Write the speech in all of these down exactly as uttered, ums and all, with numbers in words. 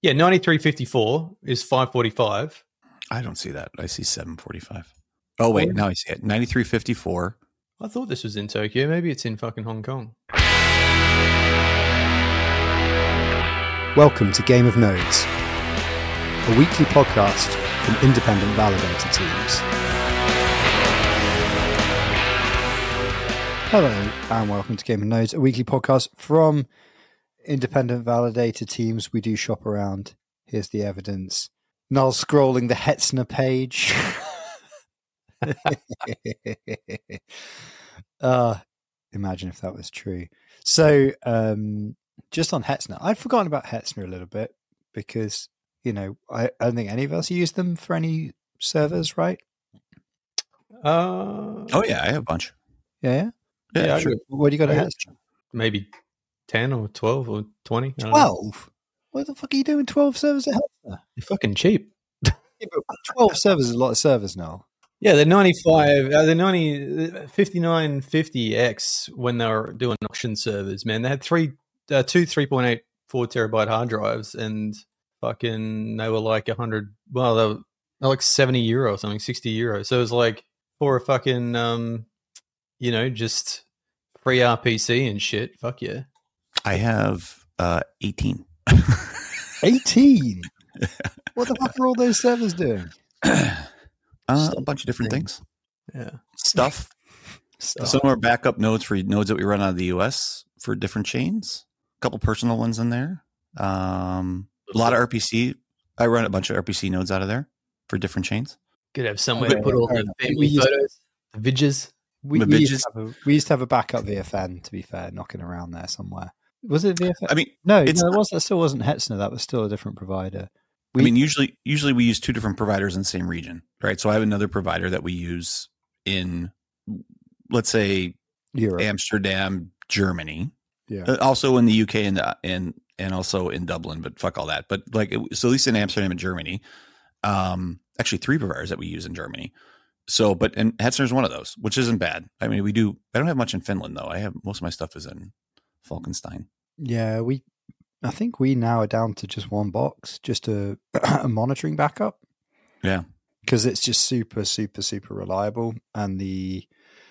Yeah, ninety-three fifty-four is five forty-five. I don't see that. I see seven forty-five. Oh, wait. Now I see it. ninety-three fifty-four. I thought this was in Tokyo. Maybe it's in fucking Hong Kong. Welcome to Game of Nodes, a weekly podcast from independent validator teams. Hello and welcome to Game of Nodes, a weekly podcast from independent validator teams. We do shop around. Here's the evidence. Null scrolling the Hetzner page. uh, imagine if that was true. So, um, just on Hetzner, I'd forgotten about Hetzner a little bit because, you know, I, I don't think any of us use them for any servers, right? Uh, oh, yeah, I have a bunch. Yeah? Yeah, yeah sure. What do you got at Hetzner? Maybe ten or twelve or twenty. twelve? What the fuck are you doing twelve servers at Hetzner? They're fucking cheap. Yeah, but twelve servers is a lot of servers now. Yeah, they're ninety-five, uh, they're ninety, fifty-nine fifty X when they were doing auction servers, man. They had three, uh, two three point eight four terabyte hard drives and fucking, they were like one hundred, well, they were, they were like seventy euro or something, sixty euro. So it was like for a fucking, um, you know, just free R P C and shit. Fuck yeah. I have uh, eighteen. eighteen? What the fuck are all those servers doing? Uh, a bunch of different things. Yeah. Stuff. Stuff. Some are backup nodes for nodes that we run out of the U S for different chains. A couple personal ones in there. Um, a lot of R P C. I run a bunch of R P C nodes out of there for different chains. Could have somewhere Okay, to put all fair the enough. family We used- photos, the vidges. We, The we, used bitches. to have a, we used to have a backup V F N, to be fair, knocking around there somewhere. Was it V F N? I mean, no, it's no, it not- was. That still wasn't Hetzner. That was still a different provider. We, I mean, usually, usually we use two different providers in the same region, right? So I have another provider that we use in, let's say, Europe. Amsterdam, Germany, Yeah. uh, also in the U K and uh, and and also in Dublin. But fuck all that. But like, it, so at least in Amsterdam and Germany, um, actually three providers that we use in Germany. So, but and Hetzner is one of those, which isn't bad. I mean, we do. I don't have much in Finland though. I have most of my stuff is in Falkenstein. Yeah, we. I think we now are down to just one box, just a, a monitoring backup. Yeah, because it's just super, super, super reliable, and the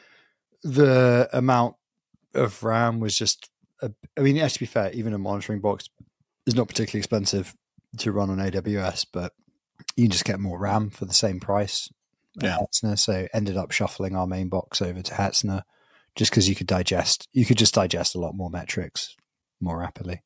the amount of RAM was just. A, I mean, actually, to be fair, even a monitoring box is not particularly expensive to run on A W S, but you can just get more RAM for the same price. Yeah. Hetzner, so ended up shuffling our main box over to Hetzner just because you could digest, you could just digest a lot more metrics more rapidly.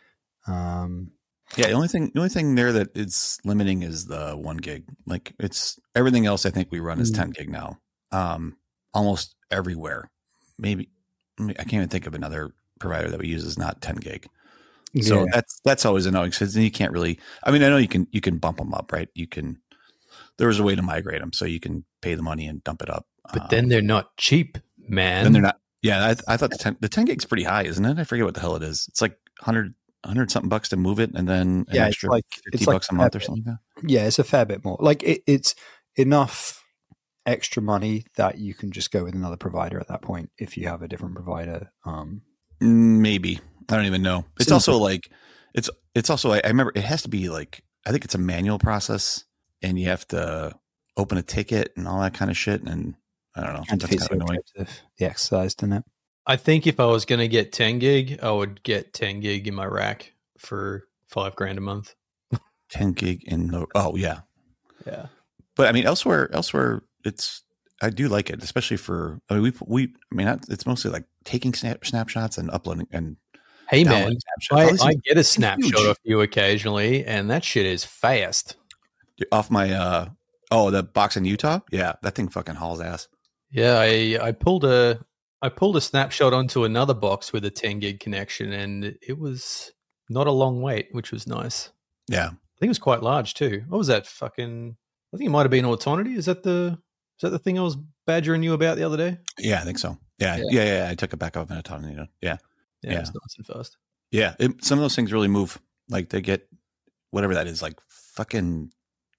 Um, yeah. The only thing, the only thing there that is limiting is the one gig. Like it's everything else. I think we run is Mm. ten gig now. Um, almost everywhere. Maybe I can't even think of another provider that we use is not ten gig. So yeah. that's that's always annoying because then you can't really. I mean, I know you can you can bump them up, right? You can. There was a way to migrate them, so you can pay the money and dump it up. But Um, then they're not cheap, man. then they're not. Yeah, I, I thought the ten the ten gig's pretty high, isn't it? I forget what the hell it is. It's like one hundred, one hundred something bucks to move it, and then an Yeah, it's extra like- fifty it's like bucks a month or fair something like that. Yeah, it's a fair bit more. Like it, it's enough extra money that you can just go with another provider at that point if you have a different provider. Um, Maybe I don't even know. It's Seems also like it's it's also I, I remember it has to be like I think it's a manual process, and you have to open a ticket and all that kind of shit. And I don't know. and That's kind of annoying. of the exercise, doesn't it? I think if I was going to get ten gig, I would get ten gig in my rack for five grand a month. ten gig in the oh yeah. Yeah. But I mean, elsewhere, elsewhere, it's I do like it, especially for I mean, we we I mean, it's mostly like taking snap, snapshots and uploading and Hey, man, downloading snapshots. All I, these I things get a snapshot huge. of you occasionally, and that shit is fast. off my uh oh the box in Utah. Yeah, that thing fucking hauls ass. Yeah, I, I pulled a I pulled a snapshot onto another box with a ten gig connection, and it was not a long wait, which was nice. Yeah, I think it was quite large too. What was that fucking? I think it might have been Autonity. Is that the is that the thing I was badgering you about the other day? yeah, I think so. Yeah, Yeah. yeah, yeah. yeah. I took it back off in a ton. You know, yeah, Yeah, Yeah. it was nice and fast. yeah. It, some of those things really move. Like they get whatever that is, like fucking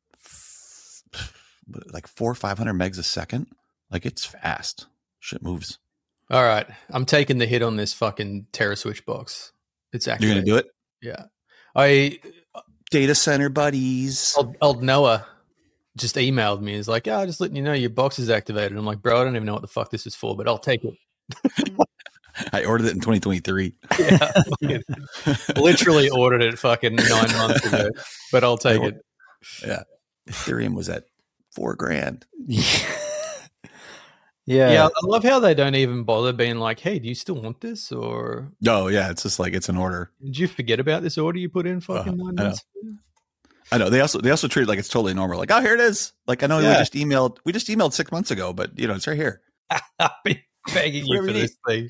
like four or five hundred megs a second. Like it's fast. Shit moves. All right, I'm taking the hit on this fucking TerraSwitch box. It's actually You're gonna do it? Yeah, I Data center buddies. Old, old Noah just emailed me. He's like, "Yeah, just letting you know your box is activated." I'm like, "Bro, I don't even know what the fuck this is for, but I'll take it." I ordered it in twenty twenty-three. Yeah, literally ordered it fucking nine months ago, but I'll take it. Yeah, Ethereum was at four grand. yeah. Yeah, I love how they don't even bother being like, "Hey, do you still want this?" Or, "Oh yeah, it's just like it's an order." Did you forget about this order you put in fucking uh, nine I months? Know. I know they also they also treat it like it's totally normal. Like, oh, here it is. Like, I know yeah. we just emailed we just emailed six months ago, but you know it's right here. I've been begging you for this thing.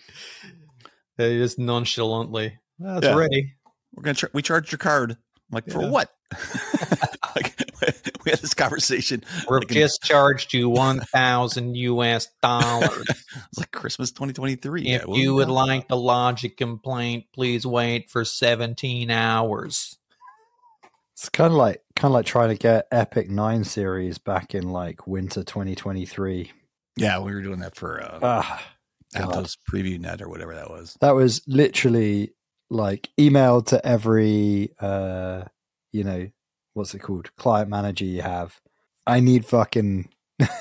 They just nonchalantly, oh, it's yeah. ready. We're gonna tra- we charged your card. I'm like, yeah. for what? Like, we had this conversation. We've like just in- charged you one thousand U S dollars. It's like Christmas twenty twenty-three. If yeah, you would like to lodge a complaint, please wait for seventeen hours. It's kind of like kind of like trying to get Epic Nine series back in like winter twenty twenty-three. Yeah, we were doing that for uh, ah, Aptos Preview Net or whatever that was. That was literally like emailed to every, uh, you know, what's it called? Client manager you have. I need fucking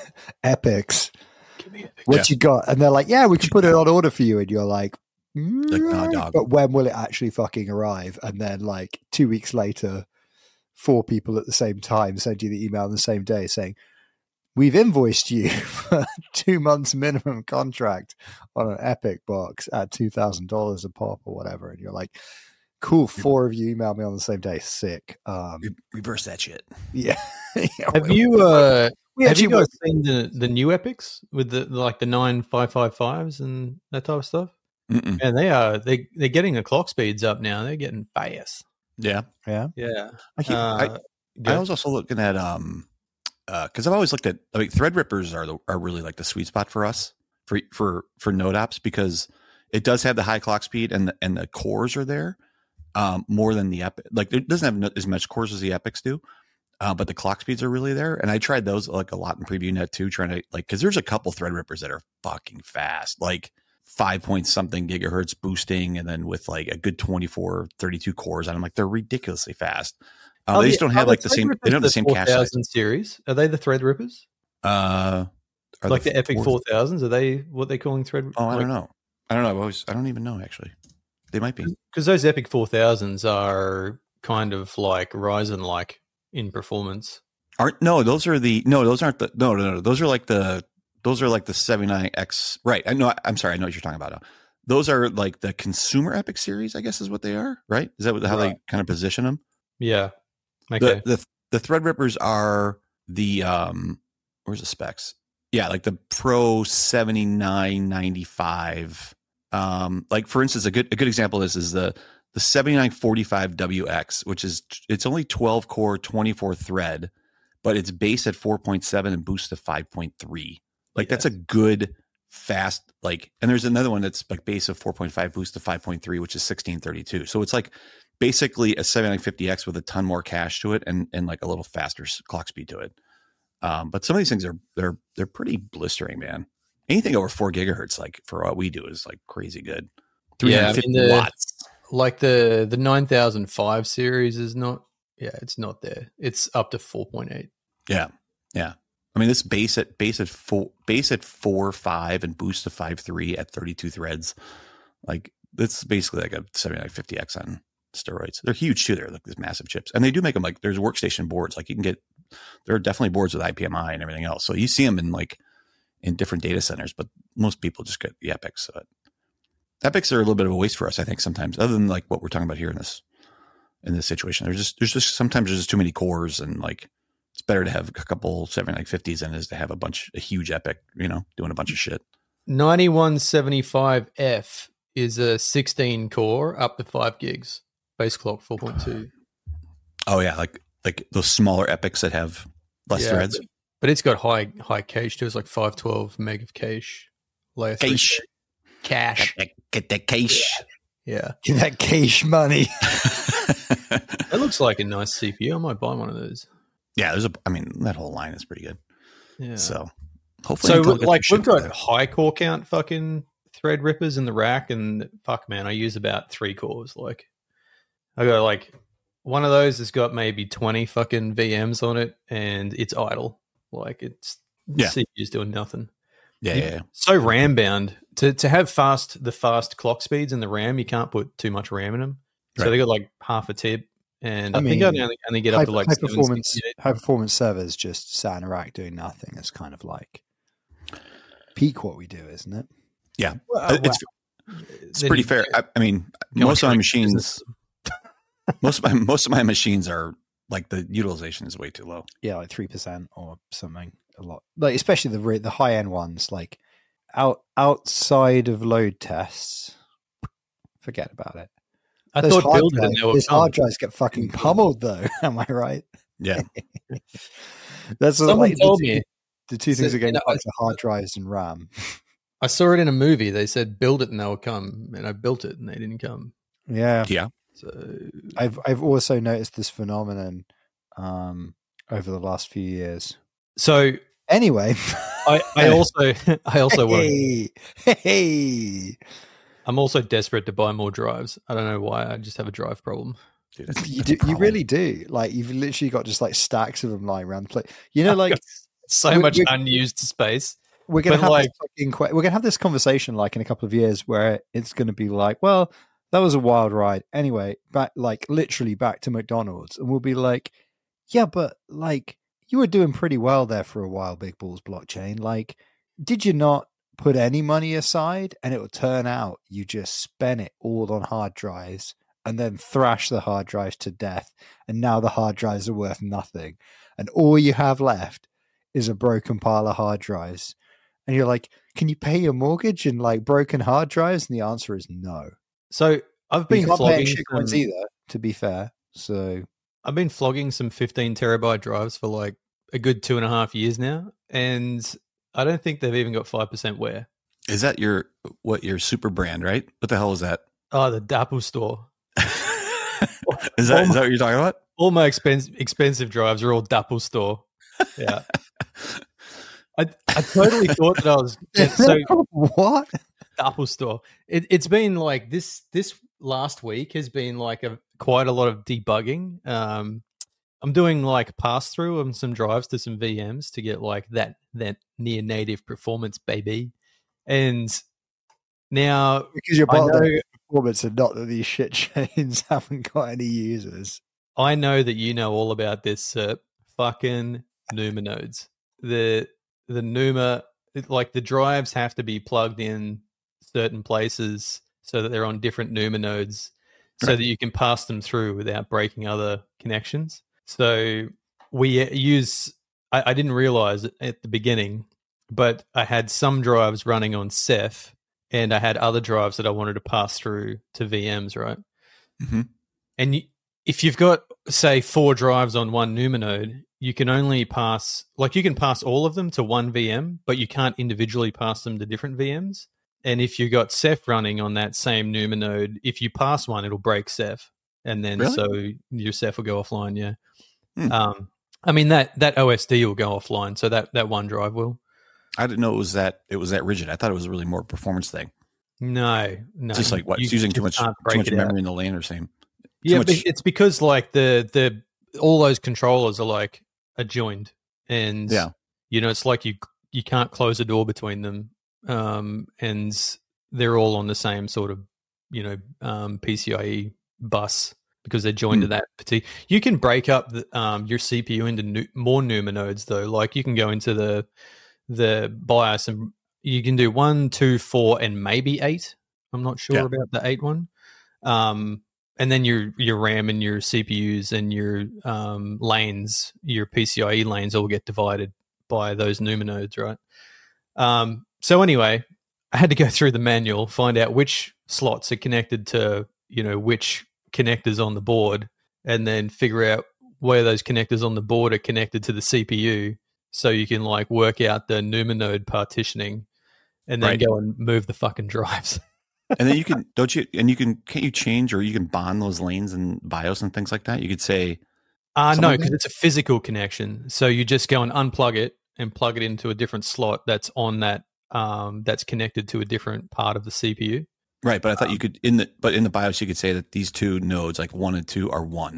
Epics. Give me Epics. What yeah. you got? And they're like, yeah, we can put it on order for you. And you're like, mm, like nah, dog. But when will it actually fucking arrive? And then like two weeks later, four people at the same time send you the email on the same day saying, we've invoiced you for two months minimum contract on an Epic box at two thousand dollars a pop or whatever. And you're like, cool, four of you email me on the same day. Sick. Um, Re- reverse that shit. Yeah. yeah have you uh, have you guys were- seen the, the new Epics with the like the nine five five fives and that type of stuff? Mm-mm. And they are they they're getting the clock speeds up now. They're getting fast. Yeah. Yeah. Yeah. I, keep, Uh, I, I was also looking at um because uh, I've always looked at I mean Threadrippers are the, are really like the sweet spot for us for for for node apps because it does have the high clock speed and the, and the cores are there um, more than the Epic. Like it doesn't have as much cores as the Epics do, uh, but the clock speeds are really there. And I tried those like a lot in Preview Net too, trying to like because there's a couple Threadrippers that are fucking fast, like five point something gigahertz boosting, and then with like a good twenty-four, thirty-two cores, and I'm like they're ridiculously fast. Uh, they just don't have like the same. They don't have the same cache size. Series are they the Threadrippers? Uh, are like the, the Epic four thousands? Are they what they're calling Thread? Oh, I like, don't know. I don't know. I've always. I don't even know actually. They might be because those Epic four thousands are kind of like Ryzen like in performance. Aren't no? Those are the no. Those aren't the no no no. Those are like the those are like the seventy-nine X. Right. I know. I'm sorry. I know what you're talking about. Those are like the consumer Epic series. I guess is what they are. Right. Is that what, how right. they kind of position them? Yeah. Okay. The, the the Threadrippers are the um where's the specs? Yeah, like the Pro seventy-nine ninety-five. Um, like for instance, a good a good example of this is the the seventy-nine forty-five W X, which is it's only twelve core, twenty-four thread, but it's base at four point seven and boost to five point three. Like yeah. That's a good fast like. And there's another one that's like base of four point five, boost to five point three, which is sixteen thirty-two. So it's like basically a seventy-nine fifty X with a ton more cache to it and, and like a little faster clock speed to it. Um, but some of these things are they're they're pretty blistering, man. Anything over four gigahertz, like for what we do, is like crazy good. Yeah, I mean the, watts. Like the the nine thousand five series is not. Yeah, it's not there. It's up to four point eight. Yeah, yeah. I mean, this base at base at four base at four five and boost to five three at thirty-two threads. Like it's basically like a seventy-nine fifty X on steroids. They're huge too. They're like these massive chips, and they do make them like there's workstation boards. Like you can get, there are definitely boards with I P M I and everything else. So you see them in like in different data centers, but most people just get the Epics. So Epics are a little bit of a waste for us, I think, sometimes. Other than like what we're talking about here in this in this situation, there's just there's just sometimes there's just too many cores, and like it's better to have a couple seventy-nine fifties than it is to have a bunch a huge Epic, you know, doing a bunch of shit. ninety-one seventy-five F is a sixteen core up to five gigs. Base clock four point two. Oh yeah, like like those smaller Epics that have less yeah, threads. But, but it's got high high cache too. It's like five twelve meg of cache. Layer cache. Cache. Get, get that cache. Yeah. Get that cache money. That looks like a nice C P U. I might buy one of those. Yeah, there's a I mean, that whole line is pretty good. Yeah. So hopefully So like we've got there. high core count fucking Threadrippers in the rack, and fuck man, I use about three cores. Like I got like one of those has got maybe twenty fucking V Ms on it, and it's idle. Like it's Yeah. C P U's doing nothing. Yeah, You- yeah, yeah. So RAM bound to to have fast the fast clock speeds in the RAM. You can't put too much RAM in them, so Right. they got like half a tip. And I, I think I mean, only, only get up high, to like high seven performance sixty-eight. high performance servers just sat in a rack doing nothing. It's kind of like peak what we do, isn't it? Yeah. Well, Uh, it's it's then pretty you- fair. I, I mean, Go most of on, my Frank. machines, most of my most of my machines are like the utilization is way too low. Yeah, like three percent or something. A lot, like especially the re- the high end ones, like out outside of load tests. Forget about it. I Those thought hard build it and drives, they were those come. hard drives get fucking pummeled, though. Am I right? Yeah. That's what, Someone like, told the two, me. the two So, things are getting you know, fucked are hard drives and RAM. I saw it in a movie. They said build it and they'll come, and I built it and they didn't come. Yeah, Yeah. So I've I've also noticed this phenomenon um, over the last few years. so Anyway, I, I also I also work. hey, hey, I'm also desperate to buy more drives. I don't know why. I just have a drive problem. Dude, that's- you that's do, a you problem. really do. Like you've literally got just like stacks of them lying around the place. You know, like so we- much we- unused space. we're gonna but, have like- this fucking que- we're gonna have this conversation like in a couple of years where it's gonna be like, well, that was a wild ride. Anyway, back like literally back to McDonald's, and we'll be like, yeah, but like you were doing pretty well there for a while, Big Balls Blockchain. Like, did you not put any money aside? And it will turn out you just spent it all on hard drives and then thrash the hard drives to death, and now the hard drives are worth nothing, and all you have left is a broken pile of hard drives. And you're like, can you pay your mortgage in like broken hard drives? And the answer is no. So I've But you been can't pay flogging shit coins some, either, to be fair. So I've been flogging some fifteen terabyte drives for like a good two and a half years now, and I don't think they've even got five percent wear. Is that your what your super brand, right? What the hell is that? Oh, the Apple Store. is that is that what you're talking about? All my expensive expensive drives are all Dapple Store. Yeah. I I totally thought that I was yeah, so what? Apple Store. It, it's been like this this last week has been like a quite a lot of debugging. Um, I'm doing like pass through on some drives to some V Ms to get like that that near native performance, baby. And now Because you're I part of know, the performance and not that these shit chains haven't got any users. I know that you know all about this uh, fucking Numa nodes. The the Numa, like the drives have to be plugged in certain places so that they're on different Numa nodes so Right. that you can pass them through without breaking other connections. So we uh, use, I, I didn't realize it at the beginning, but I had some drives running on Ceph and I had other drives that I wanted to pass through to V Ms, right? Mm-hmm. And you, if you've got, say, four drives on one Numa node, you can only pass, like you can pass all of them to one V M, but you can't individually pass them to different V Ms. And if you've got Ceph running on that same Numa node, if you pass one, it'll break Ceph. And then Really? so your Ceph will go offline, yeah. Hmm. Um, I mean, that that O S D will go offline, so that, that one drive will. I didn't know it was that it was that rigid. I thought it was really more a performance thing. No, no. Just like what? you It's using too just much can't too break much it out. memory in the lane or same. Yeah, much- but it's because like the the all those controllers are like adjoined, and Yeah. you know it's like you you can't close a door between them, um, and they're all on the same sort of you know um, P C I E bus because they're joined to Hmm. that particular. You can break up the, um, your C P U into nu- more Numa nodes though. Like you can go into the the BIOS and you can do one, two, four, and maybe eight. I'm not sure Yeah. about the eight one. Um, and then your your RAM and your C P Us and your um, lanes, your P C I E lanes, all get divided by those Numa nodes, right? Um, so anyway, I had to go through the manual, find out which slots are connected to you know which connectors on the board, and then figure out where those connectors on the board are connected to the C P U, so you can like work out the Numa node partitioning, and then Right. go and move the fucking drives. And then you can don't you and you can can't you change or you can bond those lanes and BIOS and things like that. You could say Uh, Something no, like because that? it's a physical connection. So you just go and unplug it and plug it into a different slot that's on that um, that's connected to a different part of the C P U. right, but I thought Um, you could in the but in the BIOS you could say that these two nodes like one and two are one,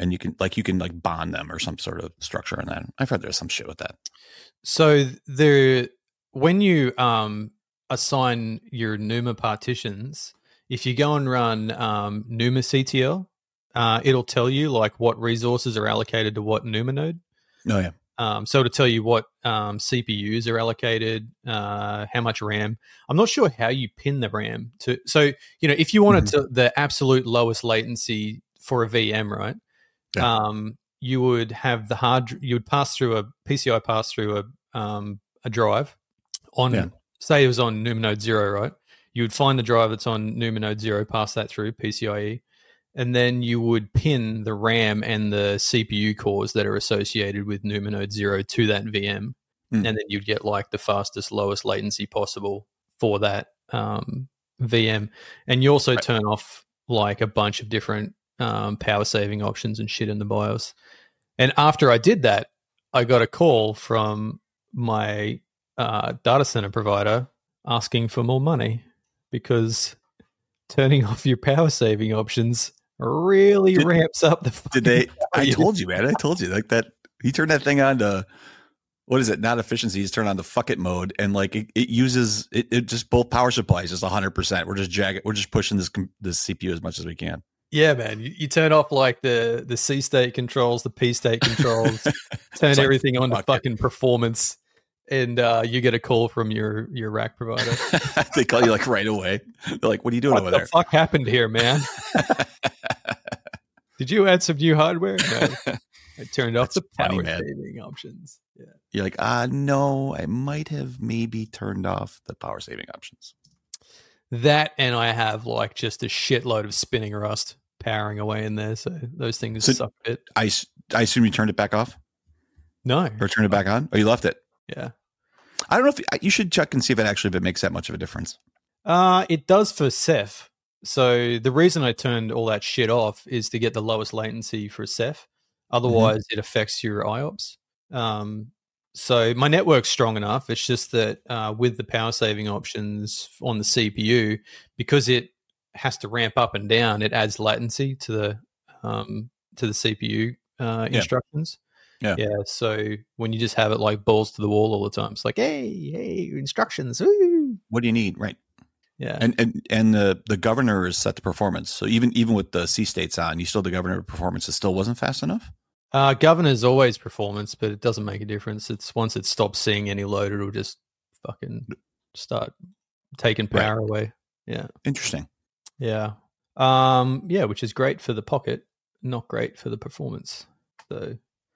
and you can like you can like bond them or some sort of structure in that. I've heard there's some shit with that. So the when you um, assign your NUMA partitions, if you go and run um, NUMA C T L, uh, it'll tell you like what resources are allocated to what NUMA node. Oh yeah. Um, so to tell you what um, C P Us are allocated, uh, how much RAM. I'm not sure how you pin the RAM to. So you know, if you wanted mm-hmm. to the absolute lowest latency for a V M, right? Yeah. Um, you would have the hard. You would pass through a P C I pass through a um, a drive on. Yeah. Say it was on NUMA node zero, right? You would find the drive that's on NUMA node zero, pass that through P C I E. And then you would pin the RAM and the C P U cores that are associated with NUMA node zero to that V M. Mm. And then you'd get like the fastest, lowest latency possible for that um, V M. And you also right. turn off like a bunch of different um, power saving options and shit in the BIOS. And after I did that, I got a call from my uh, data center provider asking for more money because turning off your power saving options really did, ramps up the did they I told you, man. I told you like that. He turned that thing on to what is it? Not efficiency. He's turned on the fuck it mode, and like it, it uses it, it. Just both power supplies just one hundred percent. We're just jagged. We're just pushing this this C P U as much as we can. Yeah, man. You, you turn off like the the C state controls, the P state controls, turn like, everything on to fucking it. performance, and uh, you get a call from your your rack provider. They call you like right away. They're like, "What are you doing what over the there? What the fuck happened here, man? Did you add some new hardware?" No. I turned off the power saving options. Yeah. You're like, ah, uh, no, I might have maybe turned off the power saving options. That, and I have like just a shitload of spinning rust powering away in there. So those things so suck a bit. I, I assume you turned it back off? No. Or turned it back on? Or you left it? Yeah. I don't know if you should check and see if it actually if it makes that much of a difference. Uh, it does for Ceph. So the reason I turned all that shit off is to get the lowest latency for Ceph. Otherwise, mm-hmm. it affects your I O P S. Um, so my network's strong enough. It's just that uh, with the power saving options on the C P U, because it has to ramp up and down, it adds latency to the um, to the C P U uh, yeah. instructions. Yeah. Yeah. So when you just have it like balls to the wall all the time, it's like, hey, hey, instructions. Woo! What do you need? Right. Yeah. And and and the, the governor is set to performance. So even even with the C states on, you still the governor performance it still wasn't fast enough? Uh, governor's always performance, but it doesn't make a difference. It's once it stops seeing any load, it'll just fucking start taking power right. away. Yeah. Interesting. Yeah. Um, yeah, which is great for the pocket, not great for the performance. So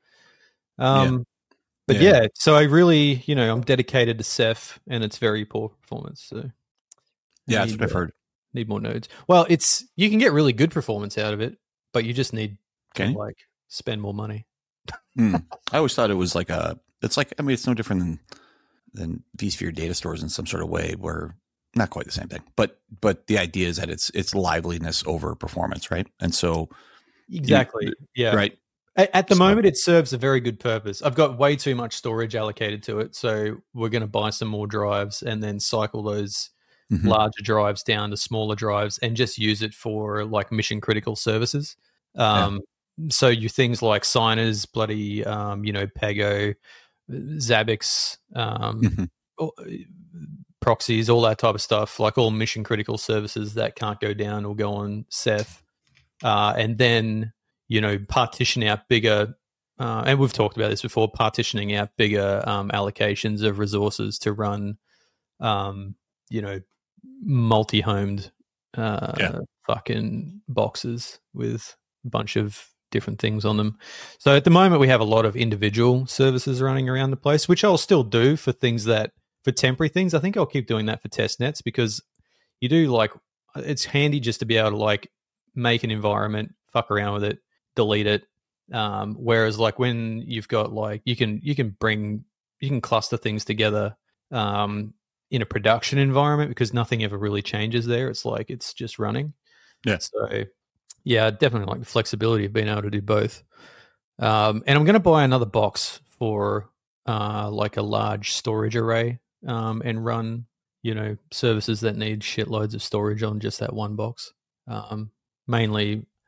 um yeah. But yeah. yeah, so I really, you know, I'm dedicated to Ceph and it's very poor performance. So yeah, that's what I've heard. Need more nodes. Well, it's you can get really good performance out of it, but you just need can to, like spend more money. mm. I always thought it was like a. It's like I mean, it's no different than than vSphere data stores in some sort of way, where not quite the same thing, but but the idea is that it's it's liveliness over performance, right? And so exactly, you, yeah, right. At, at the so, moment, it serves a very good purpose. I've got way too much storage allocated to it, so we're going to buy some more drives and then cycle those. Mm-hmm. larger drives down to smaller drives and just use it for like mission critical services. Um, yeah. So you things like signers, bloody, um, you know, Pego, Zabbix, um, mm-hmm. proxies, all that type of stuff, like all mission critical services that can't go down will go on Ceph. Uh, and then, you know, partition out bigger, uh, and we've talked about this before, partitioning out bigger um, allocations of resources to run, um, you know, multi-homed uh yeah. fucking boxes with a bunch of different things on them. So at the moment we have a lot of individual services running around the place, which I'll still do for things that for temporary things. I think I'll keep doing that for test nets because you do like it's handy just to be able to like make an environment, fuck around with it, delete it. Um whereas like when you've got like you can you can bring you can cluster things together um in a production environment because nothing ever really changes there. It's like it's just running. Yeah. So yeah, definitely like the flexibility of being able to do both. Um, and I'm going to buy another box for uh, like a large storage array um, and run, you know, services that need shitloads of storage on just that one box. Um, mainly,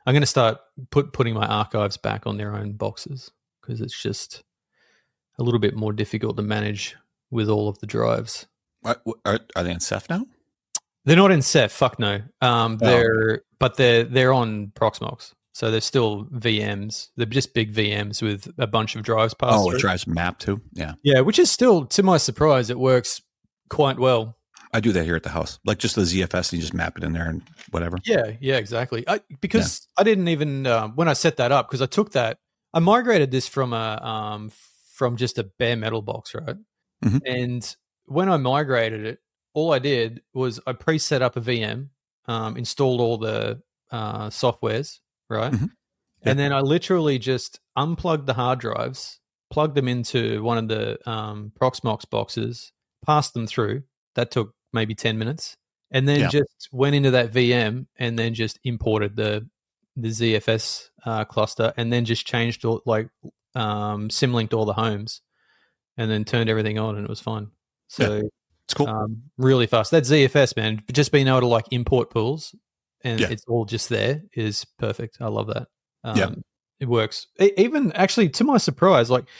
I'm going to start put putting my archives back on their own boxes because it's just a little bit more difficult to manage with all of the drives. Are, are, are they in Ceph now? They're not in Ceph. Fuck no. Um, Oh. they're but they're they're on Proxmox, so they're still V Ms. They're just big V Ms with a bunch of drives passed Oh, through. it drives map too. Yeah, Yeah, which is still, to my surprise, it works quite well. I do that here at the house. Like just the Z F S, and you just map it in there and whatever. Yeah, yeah, exactly. I, because I didn't even um, when I set that up because I took that I migrated this from a um, from just a bare metal box, right? Mhm. And when I migrated it, all I did was I pre-set up a V M, um, installed all the uh, softwares, right? Mhm. Yeah. And then I literally just unplugged the hard drives, plugged them into one of the um, Proxmox boxes, passed them through. That took maybe ten minutes. And then Yeah. just went into that V M and then just imported the the Z F S uh, cluster and then just changed all, like um, symlinked all the homes and then turned everything on and it was fine. So It's cool. um, really fast. That Z F S, man, just being able to like import pools and Yeah. it's all just there is perfect. I love that. Um, Yeah. It works. E- even actually, to my surprise, like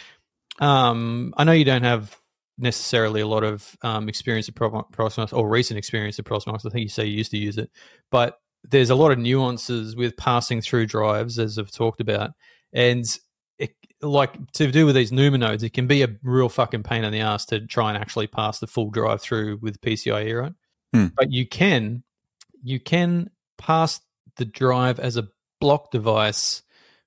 um, I know you don't have necessarily a lot of um, experience at Pro- Proxmox or recent experience at Proxmox. I think you say you used to use it, but there's a lot of nuances with passing through drives, as I've talked about, and it, like to do with these NUMA nodes, it can be a real fucking pain in the ass to try and actually pass the full drive through with PCIe, right? Hmm. But you can, you can pass the drive as a block device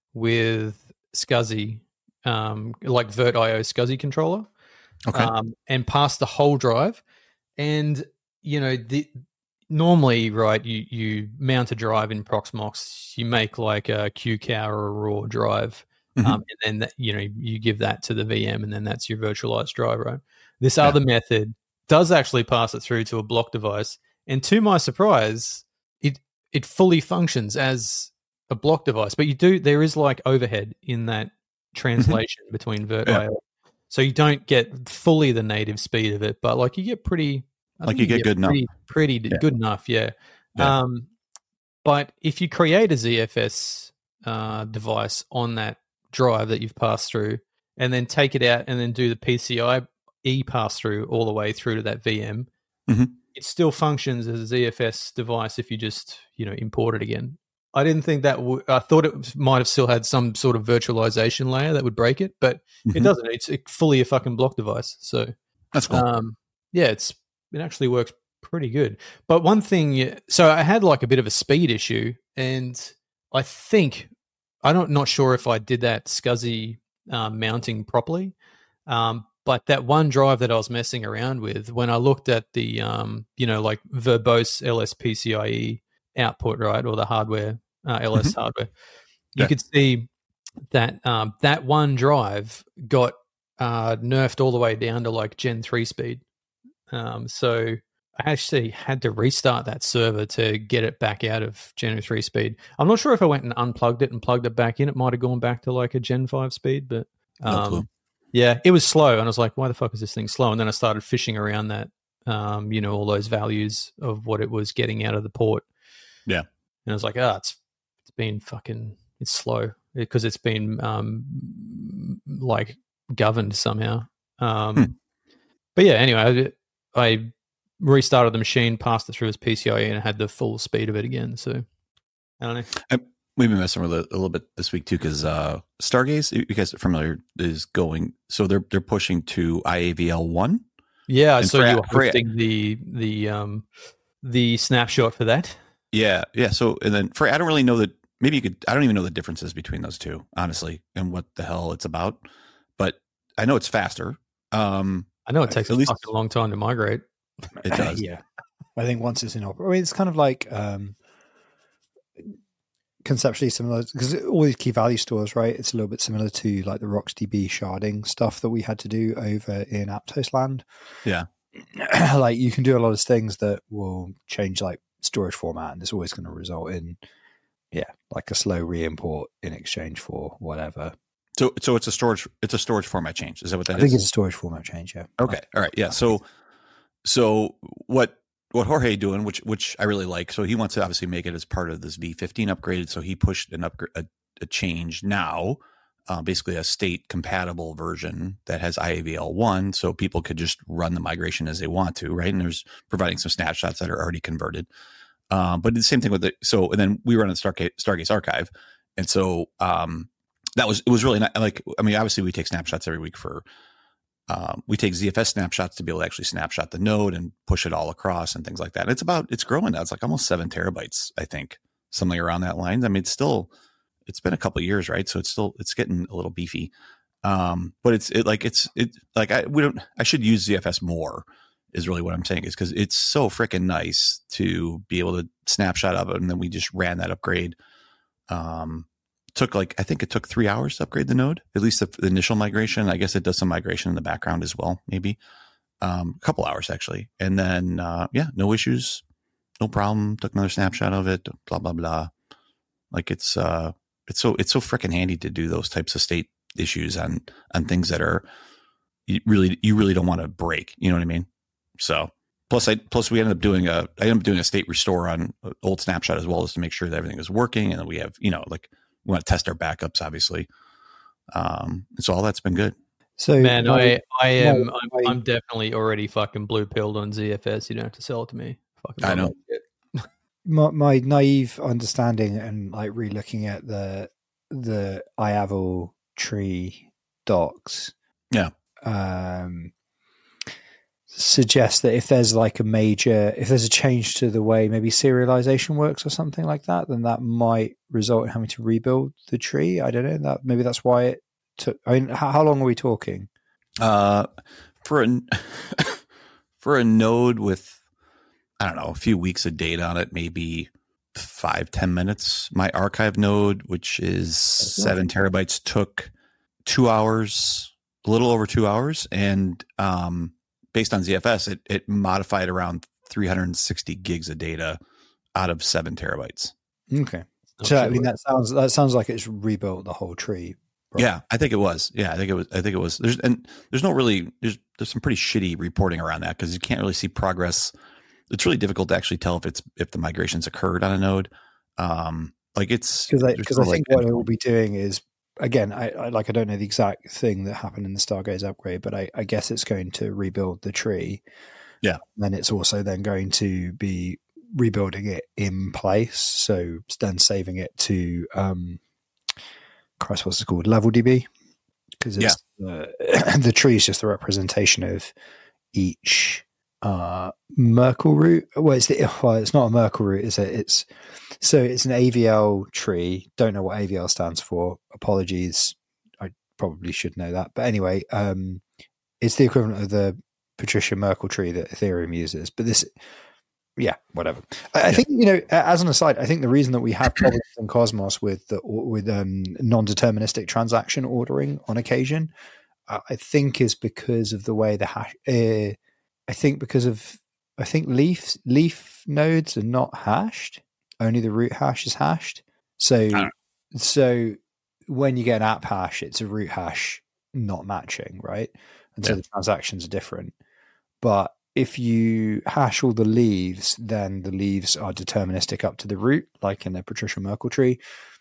with SCSI, um, like VirtIO SCSI controller. Okay. Um, and pass the whole drive. And, you know, the normally, right, you, you mount a drive in Proxmox, you make like a Q C A or a raw drive, Mhm. um, and then, that, you know, you give that to the V M and then that's your virtualized drive, right? This Yeah. other method does actually pass it through to a block device. And to my surprise, it it fully functions as a block device. But you do, there is like overhead in that translation between VirtIO. So you don't get fully the native speed of it, but like you get pretty, I Like think you get good enough. pretty, pretty d- Yeah. good enough, yeah. Yeah. Um, but if you create a Z F S uh, device on that drive that you've passed through, and then take it out and then do the PCIe pass through all the way through to that V M, Mhm. it still functions as a Z F S device if you just you know import it again. I didn't think that. W- I thought it might have still had some sort of virtualization layer that would break it, but it Mhm. doesn't. It's a, fully a fucking block device. So, That's cool. um, yeah, it's it actually works pretty good. But one thing, so I had like a bit of a speed issue, and I think I'm not not sure if I did that SCSI uh, mounting properly. Um, but that one drive that I was messing around with, when I looked at the, um, you know, like verbose L S P C I E output, right, or the hardware uh, L S Mhm. hardware, you Yeah. could see that um, that one drive got uh, nerfed all the way down to like Gen three speed. Um, so I actually had to restart that server to get it back out of Gen three speed. I'm not sure if I went and unplugged it and plugged it back in. It might have gone back to like a Gen five speed, but No clue. um, yeah, it was slow. And I was like, why the fuck is this thing slow? And then I started fishing around that, um, you know, all those values of what it was getting out of the port. Yeah. And I was like, ah, oh, it's it's been fucking, it's slow because it's been um, like governed somehow. Um, Hmm. But yeah, anyway, I, I restarted the machine, passed it through as PCIe, and it had the full speed of it again. So I don't know. We've been messing with it a little bit this week too, because uh, Stargaze, you guys are familiar, is going. So they're they're pushing to I A V L one. Yeah, I And saw for- you were for- hosting the the um the snapshot for that. Yeah, yeah. So and then for I don't really know that. Maybe you could. I don't even know the differences between those two, honestly, and what the hell it's about. But I know it's faster. Um, I know it takes At a least- fucking long time to migrate. it does. Yeah. I think once it's in operation, I mean, it's kind of like um, conceptually similar because all these key value stores, right? It's a little bit similar to like the RocksDB sharding stuff that we had to do over in Aptos land. Yeah. Like you can do a lot of things that will change like storage format, and it's always going to result in, yeah, like a slow re-import in exchange for whatever. So so it's a storage. It's a storage format change. Is that what that I is? think it's a storage format change. Yeah. Okay. All right. Yeah. So, so what what Jorge doing, which which I really like. So he wants to obviously make it as part of this V fifteen upgrade. So he pushed an upgrade, a, a change now, uh, basically a state compatible version that has I A V L one, so people could just run the migration as they want to, right? And there's providing some snapshots that are already converted. Um, but the same thing with the so, and then we run in Stargate, Stargate's archive, and so um, that was it was really not like I mean, obviously we take snapshots every week for. Um, we take Z F S snapshots to be able to actually snapshot the node and push it all across and things like that. And it's about, it's growing now. It's like almost seven terabytes, I think, something around that line. I mean, it's still, it's been a couple of years, right? So it's still, it's getting a little beefy. Um, but it's it like, it's, it like, I, we don't, I should use Z F S more is really what I'm saying is because it's so freaking nice to be able to snapshot of it. And then we just ran that upgrade. Um, took like, I think it took three hours to upgrade the node, at least the, the initial migration. I guess it does some migration in the background as well, maybe um, a couple hours actually. And then, uh, yeah, no issues, no problem. Took another snapshot of it, blah, blah, blah. Like it's, uh, it's so, it's so freaking handy to do those types of state issues on, on things that are you really, you really don't want to break. You know what I mean? So plus I, plus we ended up doing a, I ended up doing a state restore on old snapshot as well as to make sure that everything is working. And we have, you know, like, we want to test our backups, obviously. Um, so all that's been good. So man, my, I I am my, I'm, I'm definitely already fucking blue pilled on Z F S. You don't have to sell it to me. Fucking I know. my, my naive understanding and like re-looking at the the I A V L tree docs. Yeah. Um, suggests that if there's like a major, if there's a change to the way maybe serialization works or something like that, then that might result in having to rebuild the tree. I don't know. That maybe that's why it took. I mean, how, how long are we talking? Uh, for a for a node with I don't know a few weeks of data on it, maybe five ten minutes. My archive node, which is seven terabytes, took two hours, a little over two hours, and um. based on Z F S, it, it modified around three hundred sixty gigs of data out of seven terabytes. Okay. So, I mean, that sounds, that sounds like it's rebuilt the whole tree. Right? Yeah, I think it was. Yeah, I think it was. I think it was. There's, and there's no really, there's, there's some pretty shitty reporting around that because you can't really see progress. It's really difficult to actually tell if it's, if the migrations occurred on a node. Um, like it's, because I, cause no I think like, what it will be doing is, again, I, I like I don't know the exact thing that happened in the Stargaze upgrade, but I, I guess it's going to rebuild the tree. Yeah. And it's also then going to be rebuilding it in place. So then saving it to um Christ, what's it called? Level D B. Because it's yeah. uh, the tree is just the representation of each uh Merkle root. Well, it's the well, it's not a Merkle root, is it? It's so it's an A V L tree. Don't know what A V L stands for. Apologies. I probably should know that. But anyway, um, it's the equivalent of the Patricia Merkle tree that Ethereum uses. But this, yeah, whatever. I, yeah. I think, you know, as an aside, I think the reason that we have problems in Cosmos with the with um, non-deterministic transaction ordering on occasion, uh, I think is because of the way the hash. Uh, I think because of I think leaf leaf nodes are not hashed. Only the root hash is hashed. So, so when you get an app hash, it's a root hash not matching, right? And so yeah. the transactions are different. But if you hash all the leaves, then the leaves are deterministic up to the root, like in the Patricia Merkle tree.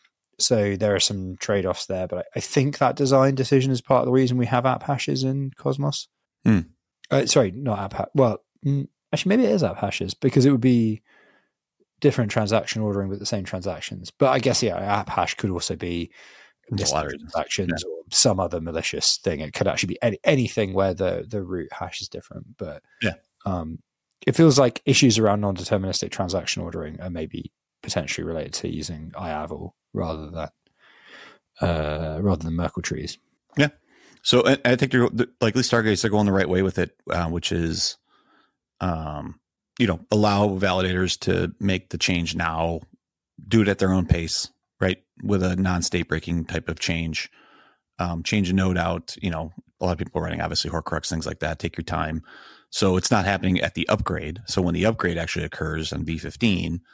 So there are some trade-offs there. But I think that design decision is part of the reason we have app hashes in Cosmos. Hmm. Uh, sorry, not app hash. Well, actually, maybe it is app hashes because it would be different transaction ordering with the same transactions. But I guess, yeah, app hash could also be transactions yeah. or some other malicious thing. It could actually be any, anything where the, the root hash is different. But yeah, um, it feels like issues around non-deterministic transaction ordering are maybe potentially related to using I A V L rather than uh, rather than Merkle trees. Yeah. So I, I think you're like, at least Stargaze, they're going the right way with it, uh, which is, um, you know, allow validators to make the change now, do it at their own pace, right? With a non-state breaking type of change, um, change a node out. You know, a lot of people are writing obviously Horcrux, things like that. Take your time. So it's not happening at the upgrade. So when the upgrade actually occurs on V fifteen,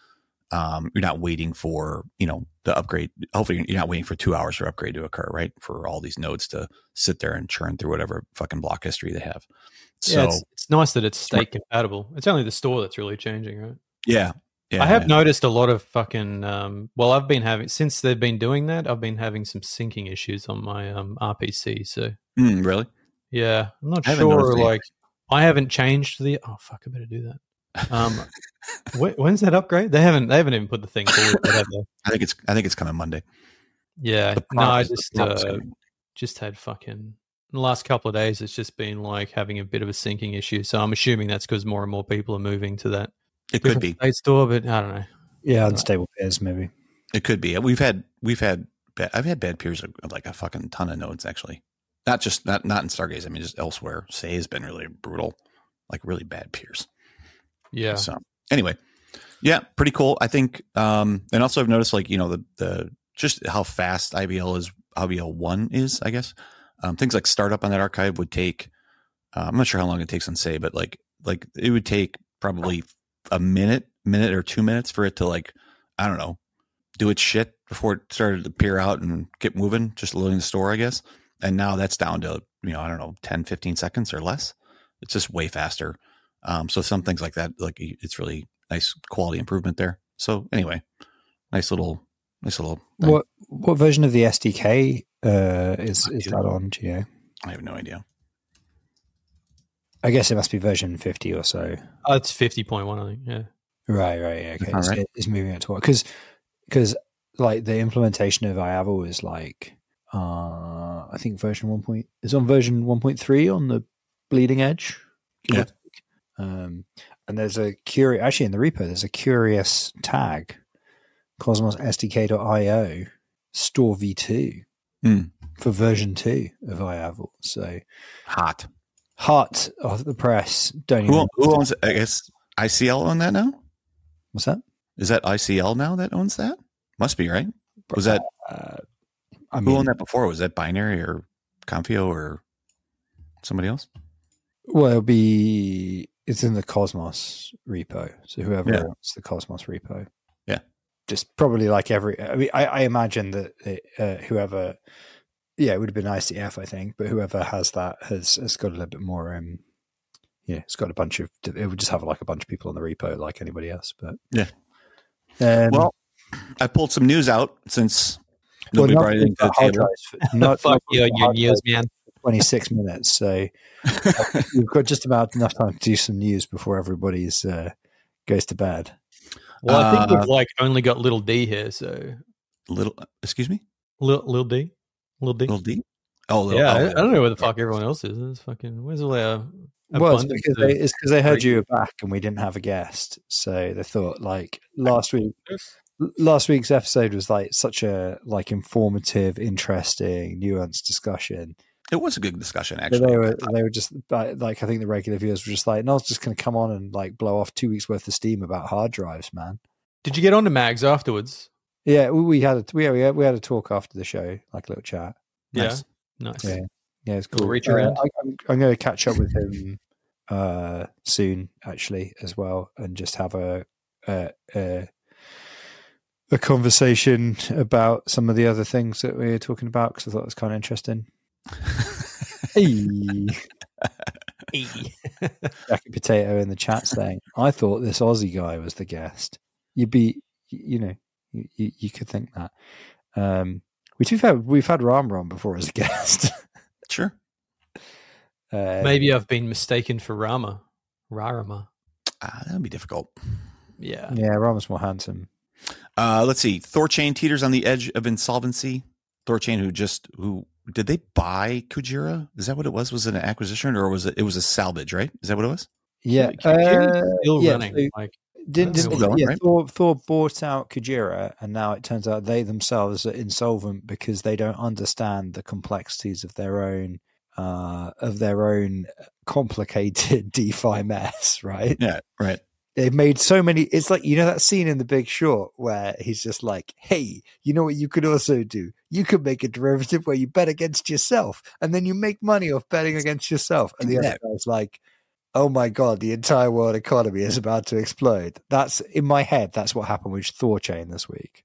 Um, you're not waiting for, you know, the upgrade. Hopefully you're not waiting for two hours for upgrade to occur, right? For all these nodes to sit there and churn through whatever fucking block history they have. So yeah, it's, it's nice that it's state compatible. It's only the store that's really changing, right? Yeah. Yeah. I have yeah. noticed a lot of fucking, um, well, I've been having, since they've been doing that, I've been having some syncing issues on my um, R P C. So, Mm, really? yeah, I'm not I haven't sure. noticed Like, I haven't changed the, oh, fuck, I better do that. Um, wh- when's that upgrade? They haven't, they haven't even put the thing forward yet, have they? I think it's, I think it's coming Monday. Yeah. The No, I promise- the just, promise uh, coming. just had fucking, in the last couple of days, it's just been like having a bit of a syncing issue. So I'm assuming that's because more and more people are moving to that It could different be. state store, but I don't know. Yeah, unstable pairs maybe. It could be. We've had, we've had, bad, I've had bad peers of like a fucking ton of nodes actually. Not just, not, not in Stargaze. I mean, just elsewhere. Say has been really brutal, like really bad peers. Yeah. So anyway, yeah, pretty cool. I think, um, and also I've noticed like, you know, the, the, just how fast I B L is, I B L one is, I guess. Um, things like startup on that archive would take, uh, I'm not sure how long it takes on Say, but like, like it would take probably a minute, minute or two minutes for it to like, I don't know, do its shit before it started to peer out and get moving, just loading the store, I guess. And now that's down to, you know, I don't know, ten, fifteen seconds or less. It's just way faster. Um, so some things like that, like it's really nice quality improvement there. So anyway, nice little, nice little thing. What what version of the S D K uh, is is that on? Do you know? I have no idea. I guess it must be version fifty or so. Oh, it's fifty point one, I think. Yeah. Right, right, yeah, okay. All So right. it's moving it to what? Because because like the implementation of iAval is like uh, I think version one point is on version one point three on the bleeding edge. Yeah. Um, and there's a curious actually in the repo there's a curious tag Cosmos S D K dot I O store v two Hmm. for version two of iAval. So Hot. hot off the press. Don't even Who, who owns it? I guess I C L own that now? what's that? Is that I C L now that owns that? Must be, right? Was that, Uh, I who mean, owned that before? Was that Binary or Confio or somebody else? well, it'll be it's in the Cosmos repo. So whoever Yeah. wants the Cosmos repo, Yeah. just probably like every. I mean, I, I imagine that it, uh, whoever, yeah, it would have been I C F, I think, but whoever has that has has got a little bit more. Um, yeah, it's got a bunch of. It would just have like a bunch of people on the repo, like anybody else. But Yeah. um, Well, I pulled some news out since nobody well, brought anything to the hard table. drives for- not, Fuck not you and your hard news, drives man. for twenty-six minutes. So we've got just about enough time to do some news before everybody's uh, goes to bed. Well, I think Uh, we've like only got little D here, so Little, excuse me? little, little D, little D. Little D? Oh, little, yeah, I, oh, I don't know where the fuck everyone else is. It's fucking where's all our Well, it's abundance because of- they, it's because they heard great- you were back and we didn't have a guest, so they thought like last week. Last week's episode was like such a like informative, interesting, nuanced discussion. It was a good discussion, But actually. they were they were just like I think the regular viewers were just like, no, I was just going to come on and like blow off two weeks worth of steam about hard drives, man. Did you get on to Mags afterwards? Yeah, we, we had a we had, we had we had a talk after the show, like a little chat. Nice. Yeah, nice. Yeah, yeah, it's We'll cool. reach Uh, around. I, I'm, I'm going to catch up with him uh, soon, actually, as well, and just have a a, a a conversation about some of the other things that we were talking about because I thought it was kind of interesting. Hey, Hey. Jackie Potato in the chat saying, "I thought this Aussie guy was the guest." You'd be, you know, you, you, you could think that. Um, we we've had we've had Ram Ram before as a guest. Sure. Uh, Maybe I've been mistaken for Rama, Rarama. Uh, that would be difficult. Yeah. yeah, Ram's more handsome. Uh, let's see. Thorchain teeters on the edge of insolvency. Thorchain, who just who did they buy Kujira? Is that what it was? Was it an acquisition or was it? It was a salvage, right? Is that what it was? Yeah, Kujira's uh, still yeah, running. so- like Didn't, That's didn't still going, yeah, right? Thor, Thor bought out Kujira, and now it turns out they themselves are insolvent because they don't understand the complexities of their own uh, of their own complicated DeFi mess. Right? Yeah, right. They've made so many. It's like, you know, that scene in The Big Short where he's just like, "Hey, you know what you could also do? You could make a derivative where you bet against yourself, and then you make money off betting against yourself." And the other Yeah. guy's like, oh my god, the entire world economy is about to explode. That's in my head. That's what happened with Thorchain this week.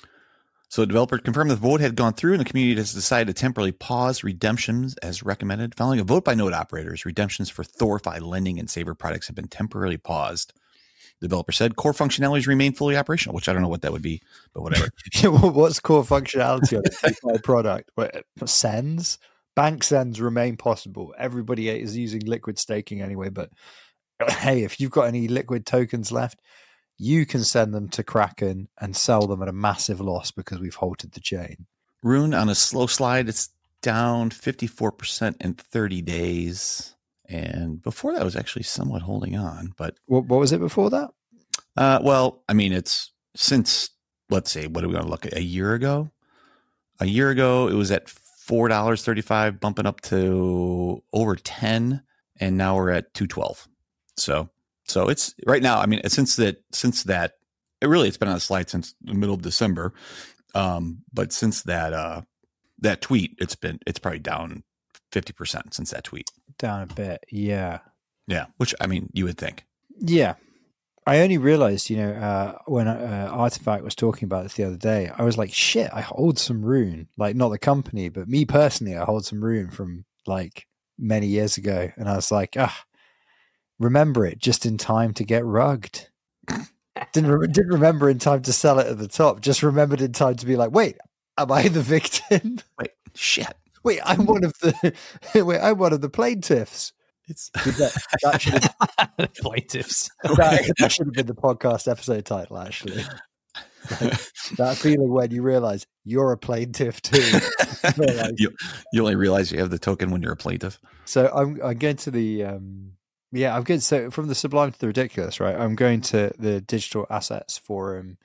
So the developer confirmed the vote had gone through and the community has decided to temporarily pause redemptions as recommended. Following a vote by node operators, redemptions for ThorFi lending and Saver products have been temporarily paused. The developer said core functionalities remain fully operational, which I don't know what that would be, but whatever. What's core functionality on a DeFi product? What, sends? Bank sends remain possible. Everybody is using liquid staking anyway, but hey, if you've got any liquid tokens left, you can send them to Kraken and sell them at a massive loss because we've halted the chain. Rune on a slow slide, it's down fifty-four percent in thirty days. And before that was actually somewhat holding on, but what, what was it before that? Uh, well, I mean, it's since, let's say, what are we going to look at? A year ago? A year ago, it was at four dollars and thirty-five cents, bumping up to over ten, and now we're at two twelve. So, so it's right now. I mean, since that, since that, it really it's been on a slide since the middle of December. Um, but since that, uh, that tweet, it's been it's probably down fifty percent since that tweet. Down a bit, yeah, yeah. Which I mean, you would think, yeah. I only realized, you know, uh, when uh, Artifact was talking about this the other day, I was like, shit, I hold some Rune. Like, not the company, but me personally, I hold some Rune from like many years ago. And I was like, ah, remember it just in time to get rugged. didn't, re- didn't remember in time to sell it at the top. Just remembered in time to be like, wait, am I the victim? Wait, shit. Wait, I'm one of the, wait, I'm one of the plaintiffs. It's that, that should have, plaintiffs. That, that should have been the podcast episode title, actually. Like, that feeling when you realize you're a plaintiff too. Like, you, you only realize you have the token when you're a plaintiff. So I'm I'm going to the um yeah I'm going so from the sublime to the ridiculous, right? I'm going to the Digital Assets Forum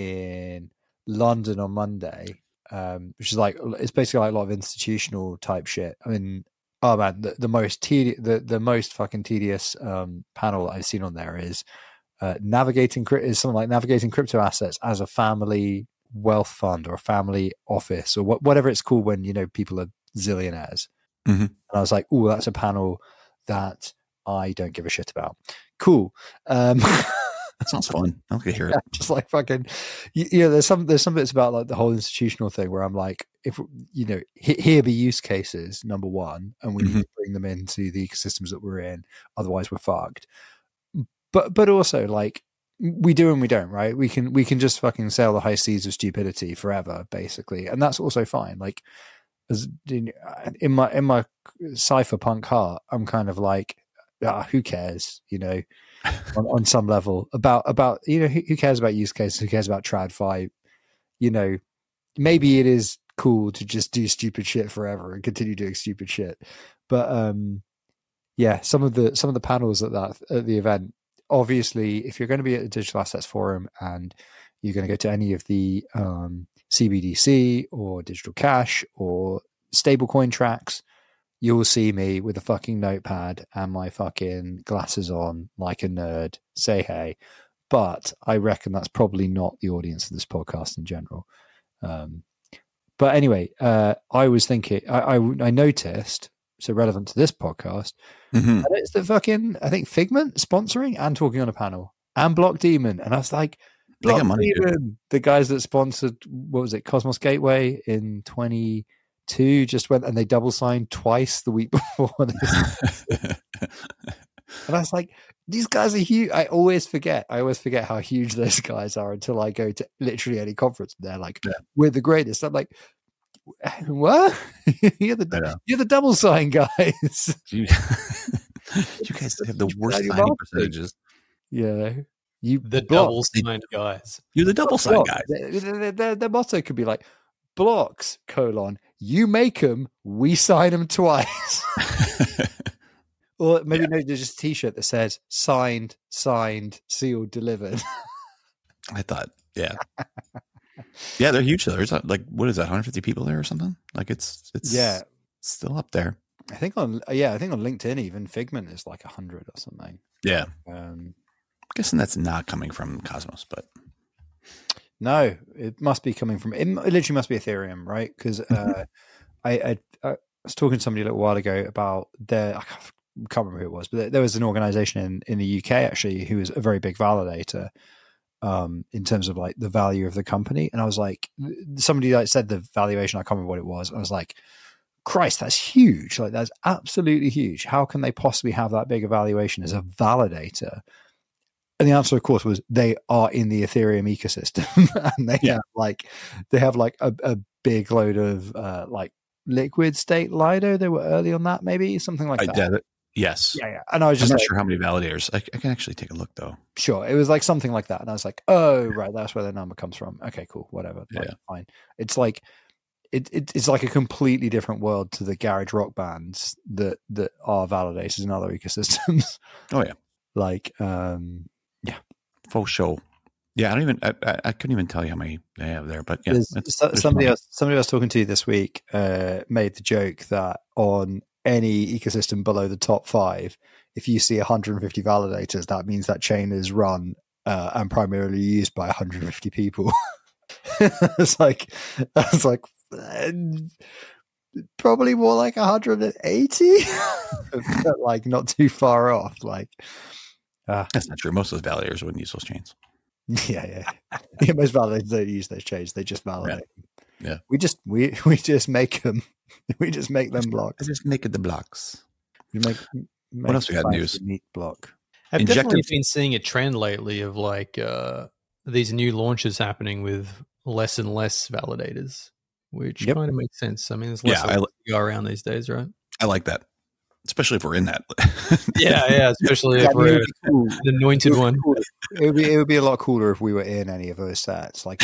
in London on Monday, um, which is like it's basically like a lot of institutional type shit. I mean. Oh man, the, the most tedious, the, the most fucking tedious um, panel that I've seen on there is uh, navigating is something like navigating crypto assets as a family wealth fund or a family office or wh- whatever it's called when you know people are zillionaires. Mm-hmm. And I was like, oh, that's a panel that I don't give a shit about. Cool. Um, That sounds fun. I can hear it. Yeah, just like fucking, you, you know, there's some there's some bits about like the whole institutional thing where I'm like, if you know, here be use cases number one, and we mm-hmm. need to bring them into the ecosystems that we're in. Otherwise, we're fucked. But but also like we do and we don't, right? We can we can just fucking sail the high seas of stupidity forever, basically, and that's also fine. Like as in, in my in my cypherpunk heart, I'm kind of like, ah, who cares, you know. on, on some level about about you know who, who cares about use cases, who cares about TradFi, you know, maybe it is cool to just do stupid shit forever and continue doing stupid shit, but um yeah some of the some of the panels at that at the event, obviously if you're going to be at the Digital Assets Forum and you're going to go to any of the um C B D C or digital cash or stablecoin tracks, you will see me with a fucking notepad and my fucking glasses on like a nerd, say hey. But I reckon that's probably not the audience of this podcast in general. Um, but anyway, uh, I was thinking, I, I, I noticed, so relevant to this podcast, mm-hmm. and it's the fucking, I think Figment sponsoring and talking on a panel and Block Demon. And I was like, Block Demon, the guys that sponsored, what was it, Cosmos Gateway in twenty Two just went and they double signed twice the week before this. And I was like, these guys are huge. I always forget. I always forget how huge those guys are until I go to literally any conference. And they're like, yeah. we're the greatest. I'm like, what? you're the you're the double sign guys. You, you guys have the worst signing percentages. Yeah. You the block. double signed guys. You're the double sign guys. Their, their, their motto could be like, blocks, colon, you make them, we sign them twice. Or maybe yeah. no, there's just a t-shirt that says signed, signed, sealed, delivered. I thought, yeah. Yeah, they're huge. There's like, what is that, one hundred fifty people there or something? Like it's, it's yeah, still up there. I think on, yeah, I think on LinkedIn, even Figment is like one hundred or something. Yeah. Um, I'm guessing that's not coming from Cosmos, but. No, it must be coming from, it literally must be Ethereum, right? Because uh, I, I, I was talking to somebody a little while ago about their, can't remember who it was, but there was an organization in, in the U K actually who was a very big validator um, in terms of like the value of the company. And I was like, somebody like said the valuation, I can't remember what it was. I was like, Christ, that's huge. Like that's absolutely huge. How can they possibly have that big a valuation as a validator? And the answer, of course, was they are in the Ethereum ecosystem, and they yeah. have like they have like a, a big load of uh, like liquid state Lido. They were early on that, maybe something like I that. did it. Yes. Yeah, yeah. And I was just I'm not like, sure how many validators. I, I can actually take a look though. Sure, it was like something like that, and I was like, oh right, that's where the number comes from. Okay, cool, whatever. Yeah, like, fine. It's like it, it it's like a completely different world to the garage rock bands that that are validators in other ecosystems. Oh yeah, like um, yeah. For sure. Yeah, I don't even. I, I, I couldn't even tell you how many they have there, but yeah. There's, it's, so, there's somebody money. else, somebody I was talking to this week, uh, made the joke that on any ecosystem below the top five, if you see one hundred fifty validators, that means that chain is run uh, and primarily used by one hundred fifty people. It's like, I was like, uh, probably more like one hundred eighty, but like not too far off. Like. Uh, That's not true. Most of those validators wouldn't use those chains. Yeah, yeah. yeah most validators don't use those chains. They just validate. Yeah. yeah. We just we we just make them. We just make them blocks. I just make it the blocks. We make, make what else we got news? Neat block. I've Injected- definitely been seeing a trend lately of like uh, these new launches happening with less and less validators, which Yep. kind of makes sense. I mean, there's less Yeah, to I, go around these days, right? I like that, especially if we're in that. Yeah, yeah. Especially Yeah, if I mean, we're it would be cool. an anointed It would one. be cooler. It would be it would be a lot cooler if we were in any of those sets. Like,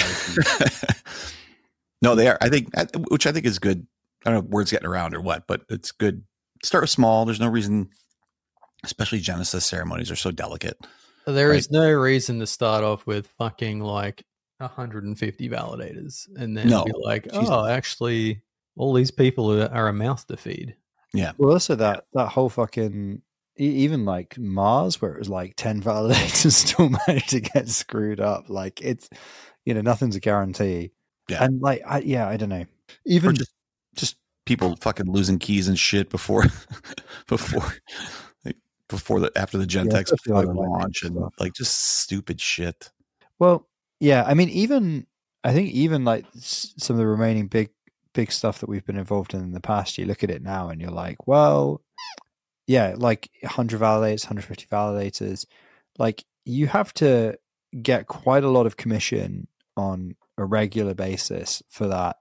No, they are. I think, which I think is good. I don't know if words getting around or what, but it's good. Start with small. There's no reason, especially Genesis ceremonies are so delicate. There right? is no reason to start off with fucking like one hundred fifty validators and then No. be like, Jesus. oh, actually, all these people are, are a mouth to feed. Yeah. well, also that that whole fucking e- even like Mars, where it was like ten validators, still managed to get screwed up. Like it's, you know, nothing's a guarantee. Yeah. And like, I, yeah, I don't know. Or Even just, just people fucking losing keys and shit before, before, like, before the after the Gentex especially like before the lightning launch and stuff. like just stupid shit. Well, yeah. I mean, even I think even like s- some of the remaining big big stuff that we've been involved in in the past, you look at it now and you're like, well, yeah, like one hundred validators, one hundred fifty validators. Like you have to get quite a lot of commission on a regular basis for that,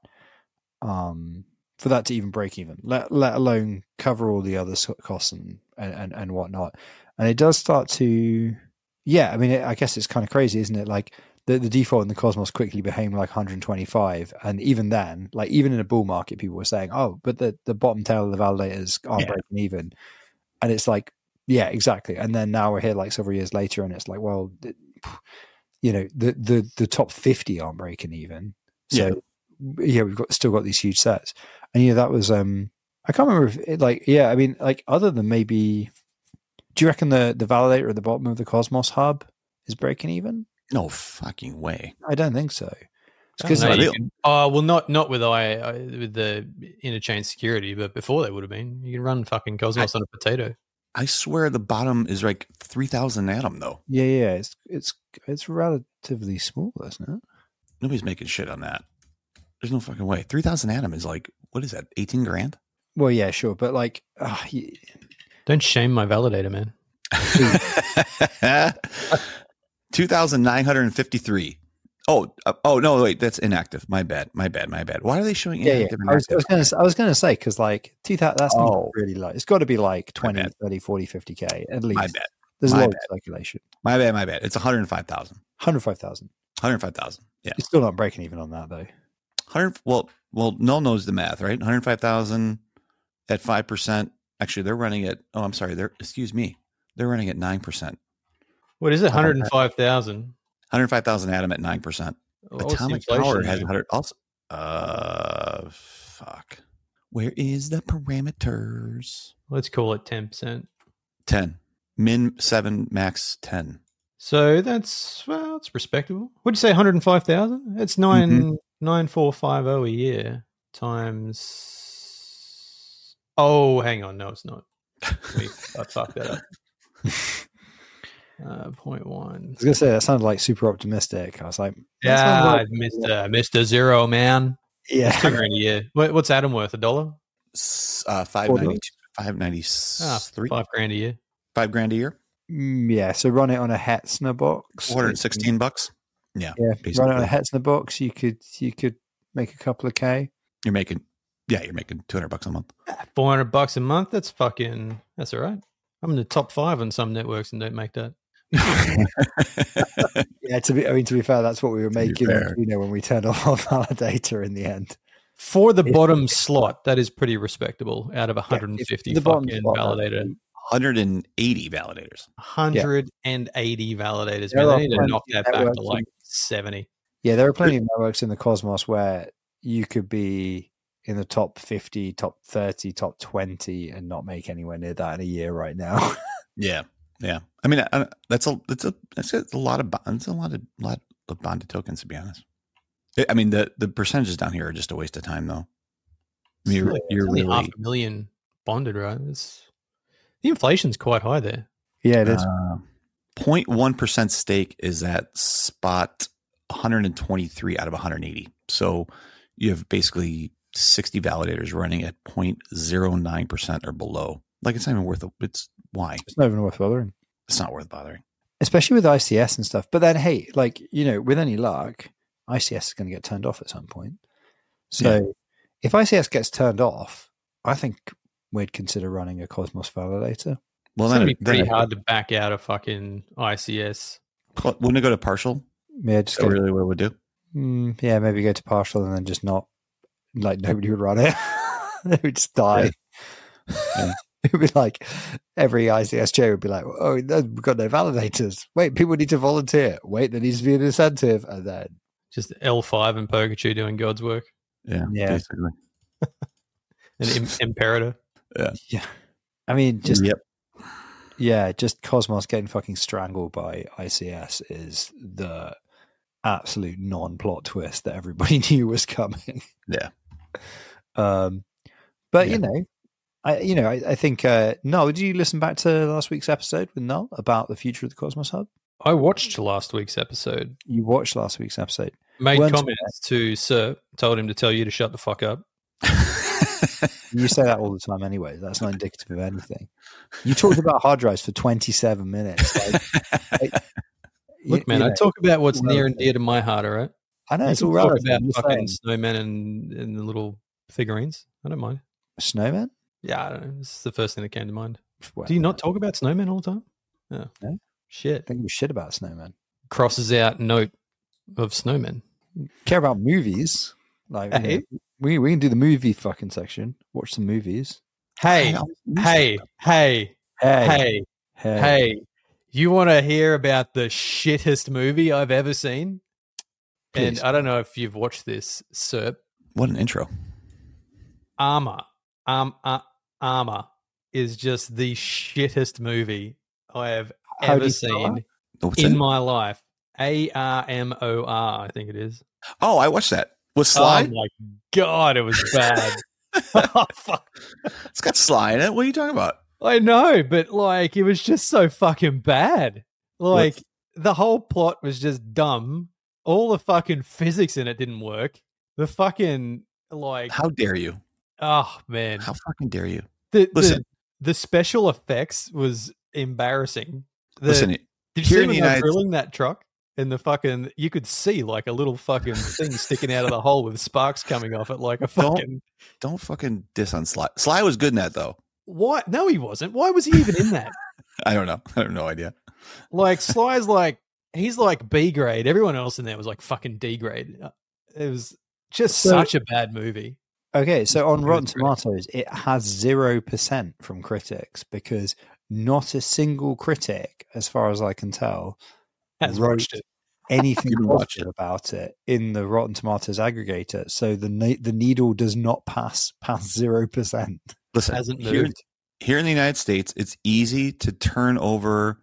um, for that to even break even. Let let alone cover all the other so- costs and and and whatnot. And it does start to, yeah. I mean, it, I guess it's kind of crazy, isn't it? Like the the default in the Cosmos quickly became like one hundred twenty-five, and even then, like even in a bull market, people were saying, "Oh, but the the bottom tail of the validators aren't Yeah. breaking even," and it's like, yeah, exactly. And then now we're here like several years later, and it's like, well, th- you know, the the the top fifty aren't breaking even. So yeah, we've got still got these huge sets, and yeah, that was um, I can't remember if it, like yeah, I mean, like other than maybe, do you reckon the the validator at the bottom of the Cosmos hub is breaking even? No fucking way. I don't think so. I Because don't know, they- you can- oh well, not not with I, I with the interchain security, but before they would have been. You can run fucking Cosmos on a potato. I swear the bottom is like three thousand atom though. yeah, yeah, it's it's it's relatively small, isn't it? Nobody's making shit on that. There's no fucking way. three thousand atom is like, what is that? eighteen grand? Well, yeah, sure, but like, uh, y- Don't shame my validator, man. two thousand nine hundred fifty-three. Oh, uh, oh no, wait, that's inactive. My bad. My bad. My bad. Why are they showing yeah, yeah. inactive? and I was, I was active? gonna I was gonna say because like two thousand that's not Oh. really low. It's got to be like twenty, bad. thirty, forty, fifty k at least. My bad. There's My a lot bad. of circulation. My bad. My bad. It's one hundred five thousand. one hundred five thousand. one hundred five thousand. Yeah. It's still not breaking even on that though. one hundred. Well, well, Null knows the math, right? one hundred five thousand at five percent. Actually, they're running at. Oh, I'm sorry. They're excuse me. They're running at nine percent. What is it? one hundred five thousand. one hundred five thousand atom at nine percent. Atomic Power has one hundred. Also, uh, fuck. Where is the parameters? Let's call it ten percent. ten. Min seven, max ten. So that's well, it's respectable. What'd you say? One hundred five thousand. That's nine Mhm. nine four five zero a year times. Oh, hang on. No, it's not. We I fucked that up. Uh, point one. I was gonna say that sounded like super optimistic. I was like, that Yeah, sounds like- Mister Mister Zero Man. yeah. Two grand a year. What, what's Adam worth? A dollar? S- Uh, five ninety five ninety Ah, three five grand a year. five grand a year, Mm, yeah. So run it on a Hetzner box. four hundred sixteen bucks. Yeah, Yeah, basically. run it on a Hetzner box. You could you could make a couple of K. You're making, yeah, you're making two hundred bucks a month. Four hundred bucks a month. That's fucking. That's all right. I'm in the top five on some networks and don't make that. Yeah, to be I mean to be fair, that's what we were be making, fair. you know, when we turned off our validator in the end. For the If- bottom slot, that is pretty respectable. Out of one hundred fifty if the bottom fucking slot, validator, one hundred eighty validators. one hundred eighty validators. There Man, are they need to plenty knock of that back to networks like and- seventy. Yeah, there are plenty of networks in the cosmos where you could be in the top fifty, top thirty, top twenty, and not make anywhere near that in a year right now. Yeah, yeah. I mean, I, that's a that's a that's a lot of bonds, a lot of lot of bonded tokens, to be honest. I- I mean, the the percentages down here are just a waste of time, though. I mean, you're, It's you're only really half a million bonded, right? It's, the inflation's quite high there. Yeah, it is. uh, zero point one percent stake is at spot one hundred twenty-three out of one hundred eighty. So you have basically sixty validators running at zero point zero nine percent or below. Like, it's not even worth it. It's why? It's not even worth bothering. It's not worth bothering. Especially with I C S and stuff. But then, hey, like, you know, with any luck, I C S is going to get turned off at some point. So Yeah. if I C S gets turned off, I think we'd consider running a Cosmos validator. Well, It's going then, to be pretty then hard to back out of fucking I C S. well, wouldn't it go to partial? Yeah, Is just that go, really what it would do? mm, yeah, maybe go to partial and then just not, like, nobody would run it. They would just die. Yeah. It would be like every I C S J would be like, oh, no, we've got no validators. Wait, people need to volunteer. Wait, there needs to be an incentive. And then, Just L five and Purgatory doing God's work. Yeah, Yeah. basically. And Im- Imperator. yeah. I mean, just, Yep. yeah, just Cosmos getting fucking strangled by I C S is the absolute non-plot twist that everybody knew was coming. Yeah. Um, but Yeah. you know, I you know I, I think uh, Noel, did you listen back to last week's episode with Noel about the future of the Cosmos Hub? I watched last week's episode. You watched last week's episode. Made Weren't- comments to Sir. Told him to tell you to shut the fuck up. You say that all the time anyway. That's not indicative of anything. You talked about hard drives for twenty-seven minutes. Like, like, Look, you- man, you I know, talk about what's well, near and dear to my heart, all right? I know You it's can all talk relative. about I'm just fucking saying. snowmen and, and the little figurines. I don't mind. Snowman? Yeah, I don't know. This is the first thing that came to mind. Well, Do you not talk about snowmen all the time? Yeah. No. Shit. I think we shit about snowman. Crosses out note of snowmen. Care about movies? Like, you know, Hey. we we can do the movie fucking section. Watch some movies. Hey, hey, hey, Hey, hey, hey, hey. You want to hear about the shittest movie I've ever seen? And Please. I don't know if you've watched this, Serp. What an intro. Armor. Um, uh, Armor is just the shittest movie I have How do ever you spell seen that? What's in in- my life. A R M O R, I think it is. Oh, I watched that. Was Sly? Oh my god, it was bad. Oh, fuck. It's got Sly in it. What are you talking about? I know, but like it was just so fucking bad. Like the whole plot was just dumb. All the fucking physics in it didn't work. The fucking like How dare you? oh man. How fucking dare you? The, Listen. the the special effects was embarrassing. The, Listen, did you here see in when the they were United- drilling that truck? And the fucking you could see like a little fucking thing sticking out of the hole with sparks coming off it like a Don't- fucking don't fucking diss on Sly. Sly was good in that, though. Why? No, he wasn't. Why was he even in that? I don't know. I have no idea. Like Sly's like he's like B grade. Everyone else in there was like fucking D grade. Uh, It was just So- such a bad movie. Okay, so on It Rotten was great. Tomatoes, it has zero percent from critics because not a single critic, as far as I can tell, Has wrote watched it. anything Even watched positive about it in the Rotten Tomatoes aggregator. So the ne- the needle does not pass past zero percent. Listen, Hasn't here, moved. here in the United States, it's easy to turn over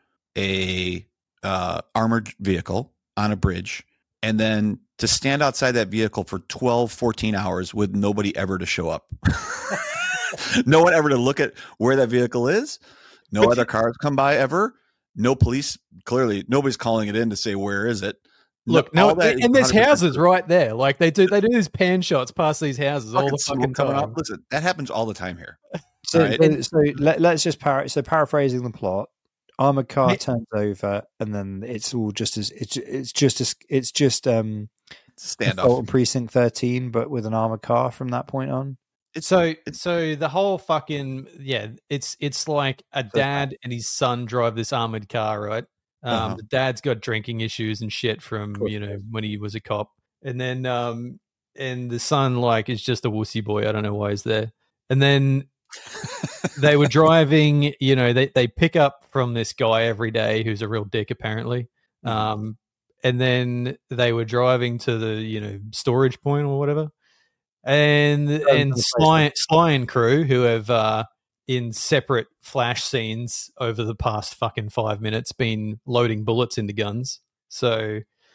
a uh, armored vehicle on a bridge and then to stand outside that vehicle for twelve, fourteen hours with nobody ever to show up. no one ever to look at where that vehicle is. No But other you- cars come by ever. No police. Clearly, nobody's calling it in to say where is it. Look, no, all that is and there's one hundred percent houses true. right there. Like they do, they do these pan shots past these houses all Fucking the smoke fucking coming time. off. Listen, that happens all the time here. So, All right. so, so let, let's just para- so paraphrasing the plot. Armored car Yeah. turns over, and then it's all just as it's it's just as it's just um Standoff. Assault on Precinct thirteen, but with an armored car from that point on. It's So, so the whole fucking yeah, it's it's like a dad and his son drive this armored car, right? Um, Uh-huh. The dad's got drinking issues and shit from course you he know does. when he was a cop, and then um, and the son like is just a wussy boy. I don't know why he's there. And then they were driving. You know, they they pick up from this guy every day who's a real dick apparently. Mhm. Um, and then they were driving to the you know storage point or whatever. And and the Sly, Sly and crew who have uh, in separate flash scenes over the past fucking five minutes been loading bullets into guns. So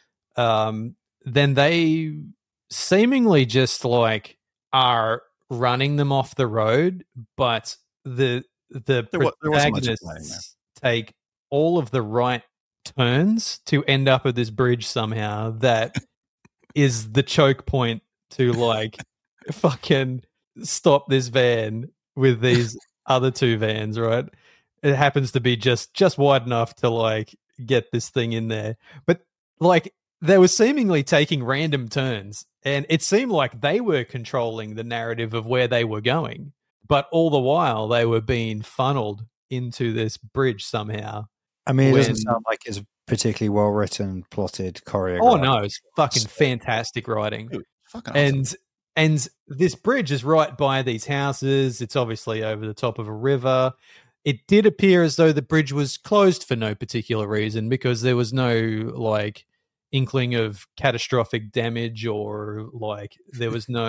um, then they seemingly just like are running them off the road, but the the There wa- there wasn't much planning protagonists take all of the right turns to end up at this bridge somehow that is the choke point to like fucking stop this van with these other two vans, right? It happens to be just just wide enough to like get this thing in there. But like they were seemingly taking random turns and it seemed like they were controlling the narrative of where they were going. But all the while they were being funneled into this bridge somehow. I mean, it When- doesn't sound like it's particularly well written, plotted, choreographed. Oh no, it's fucking fantastic writing. Dude, fucking awesome. And and this bridge is right by these houses. It's obviously over the top of a river. It did appear as though the bridge was closed for no particular reason because there was no like inkling of catastrophic damage or like there was no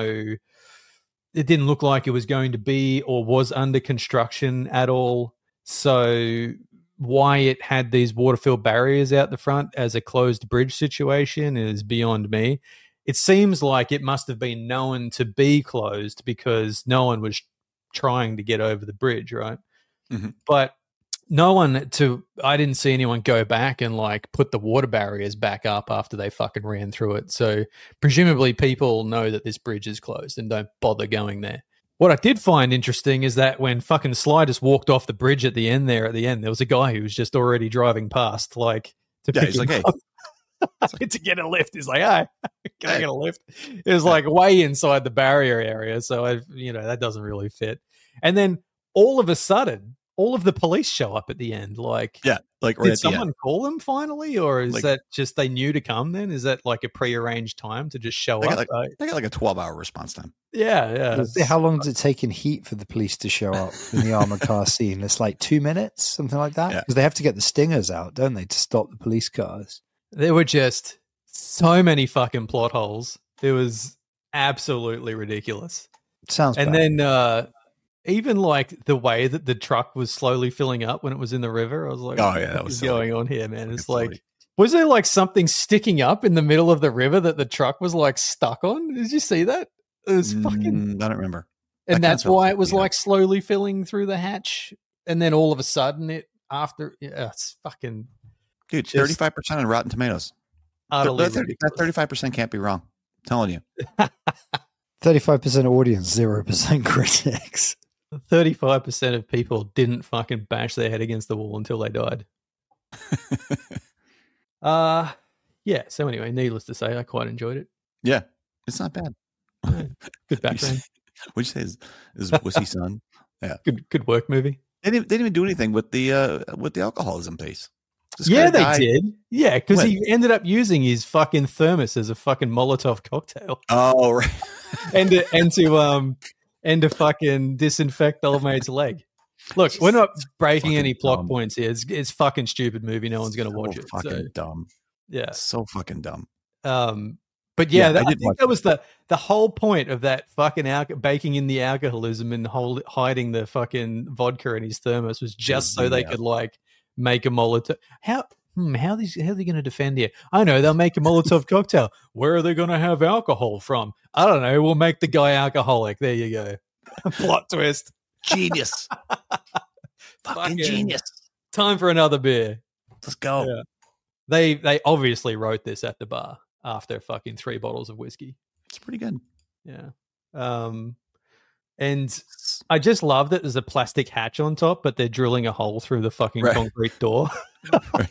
it didn't look like it was going to be or was under construction at all. So why it had these water-filled barriers out the front as a closed bridge situation is beyond me. It seems like it must have been known to be closed because no one was trying to get over the bridge, right? Mhm. But no one to I didn't see anyone go back and like put the water barriers back up after they fucking ran through it. So presumably people know that this bridge is closed and don't bother going there. What I did find interesting is that when fucking Sly just walked off the bridge at the end there, at the end, there was a guy who was just already driving past, like to Yeah, pick he's like, him hey. up to get a lift. He's like, hey, can I Hey. get a lift? It was like way inside the barrier area. So I, you know, that doesn't really fit. And then all of a sudden, all of the police show up at the end. Like, Yeah, like right did at the end. someone call them finally, or is Like- that just they knew to come? Then is that like a prearranged time to just show They got up? Uh, They got like a twelve-hour response time. yeah, yeah. How long does it take in Heat for the police to show up in the armored car scene? It's like two minutes, something like that. Yeah. Because they have to get the stingers out, don't they, to stop the police cars? There were just so many fucking plot holes. It was absolutely ridiculous. Sounds And bad. then uh, even like the way that the truck was slowly filling up when it was in the river, I was like, Oh, what yeah, the that fuck was is silly. going on here, man? It's Fucking like, silly. was there like something sticking up in the middle of the river that the truck was like stuck on? Did you see that? It was fucking, Mm, I don't remember. and that that's felt why like, it was you know. like slowly filling through the hatch, and then all of a sudden it after, yeah, it's fucking Dude, Just- thirty-five percent on Rotten Tomatoes. utterly That, that, ridiculous. that thirty-five percent can't be wrong. I'm telling you. thirty-five percent audience, zero percent critics. thirty-five percent of people didn't fucking bash their head against the wall until they died. Uh yeah, so anyway, needless to say, I quite enjoyed it. Yeah, it's not bad. Good background. What'd you say is, is Wussy Son? Good good work movie. They didn't, they didn't even do anything with the uh, with the alcoholism piece. This Yeah, guy they died- did. Yeah, because When? he ended up using his fucking thermos as a fucking Molotov cocktail. Oh, right. and to, and to um and to fucking disinfect old mate's leg. Look, we're not breaking Fucking any plot dumb. points here. It's it's fucking stupid movie. No one's gonna So watch it. Fucking So, dumb. yeah. So fucking dumb. Um, but yeah, Yeah, that, I I, did think watch that was the the whole point of that fucking al- baking in the alcoholism and hold, hiding the fucking vodka in his thermos was just so they Yeah. could like make a Molotov. How hmm, how are these how are they going to defend here? I know they'll make a Molotov cocktail. Where are they going to have alcohol from? I don't know. We'll make the guy alcoholic. There you go. Plot twist. Genius. Fucking Fucking genius. Time for another beer. Let's go. Yeah. They they obviously wrote this at the bar after fucking three bottles of whiskey. It's pretty good. Yeah. Um, and I just love that there's a plastic hatch on top, but they're drilling a hole through the fucking Right. concrete door. Right.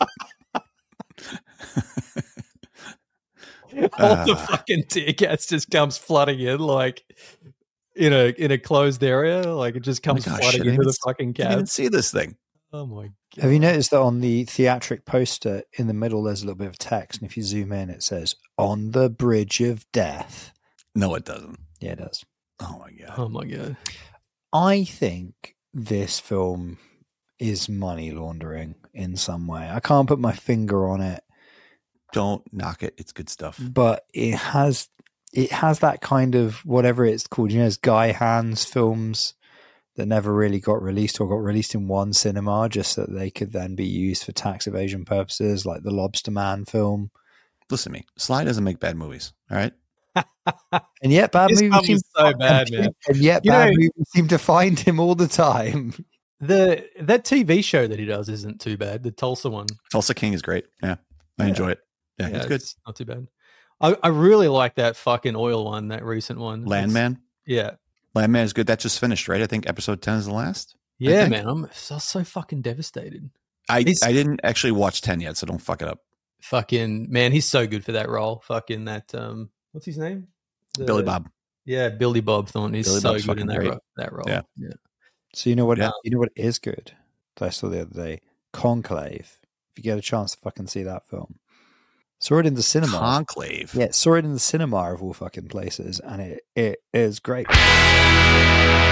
All the Ah. fucking tear gas just comes flooding in, like in a in a closed area. Like it just Oh my comes gosh, flooding I didn't into even the s- fucking Can't even cab. see this thing. Oh my god! Have you noticed that on the theatric poster in the middle, there's a little bit of text, and if you zoom in, it says "On the Bridge of Death." No, it doesn't. Yeah, it does. Oh my god. Oh my god! I think this film is money laundering in some way. I can't put my finger on it, Don't knock it. It's good stuff. but it has it has that kind of whatever it's called. You know, it's Guy Hands films that never really got released or got released in one cinema just so that they could then be used for tax evasion purposes, like the Lobster Man film. Listen to me. Sly doesn't make bad movies. All right. And yet, bad This movies film seem is so bad, man. And yet, You bad know- movies seem to find him all the time. The that T V show that he does isn't too bad. The Tulsa one. Tulsa King is great. Yeah. I Yeah. enjoy it. Yeah, Yeah, he's good. it's not too bad. I, I really like that fucking oil one, that recent one. It's- Landman. Yeah. Landman is good. That just finished, right? I think episode ten is the last. Yeah, think. man. I'm so, so fucking devastated. I He's- I didn't actually watch ten yet, so don't fuck it up. Fucking man, he's so good for that role. Fucking that um what's his name? The- Billy Bob. Yeah, Billy Bob Thornton. He's Billy so Bob's good in fucking that great. ro- that role. Yeah. yeah. So you know what? Yeah. You know what is good that I saw the other day? Conclave. If you get a chance to fucking see that film, saw it in the cinema. Conclave. Yeah, saw it in the cinema of all fucking places, and it it is great.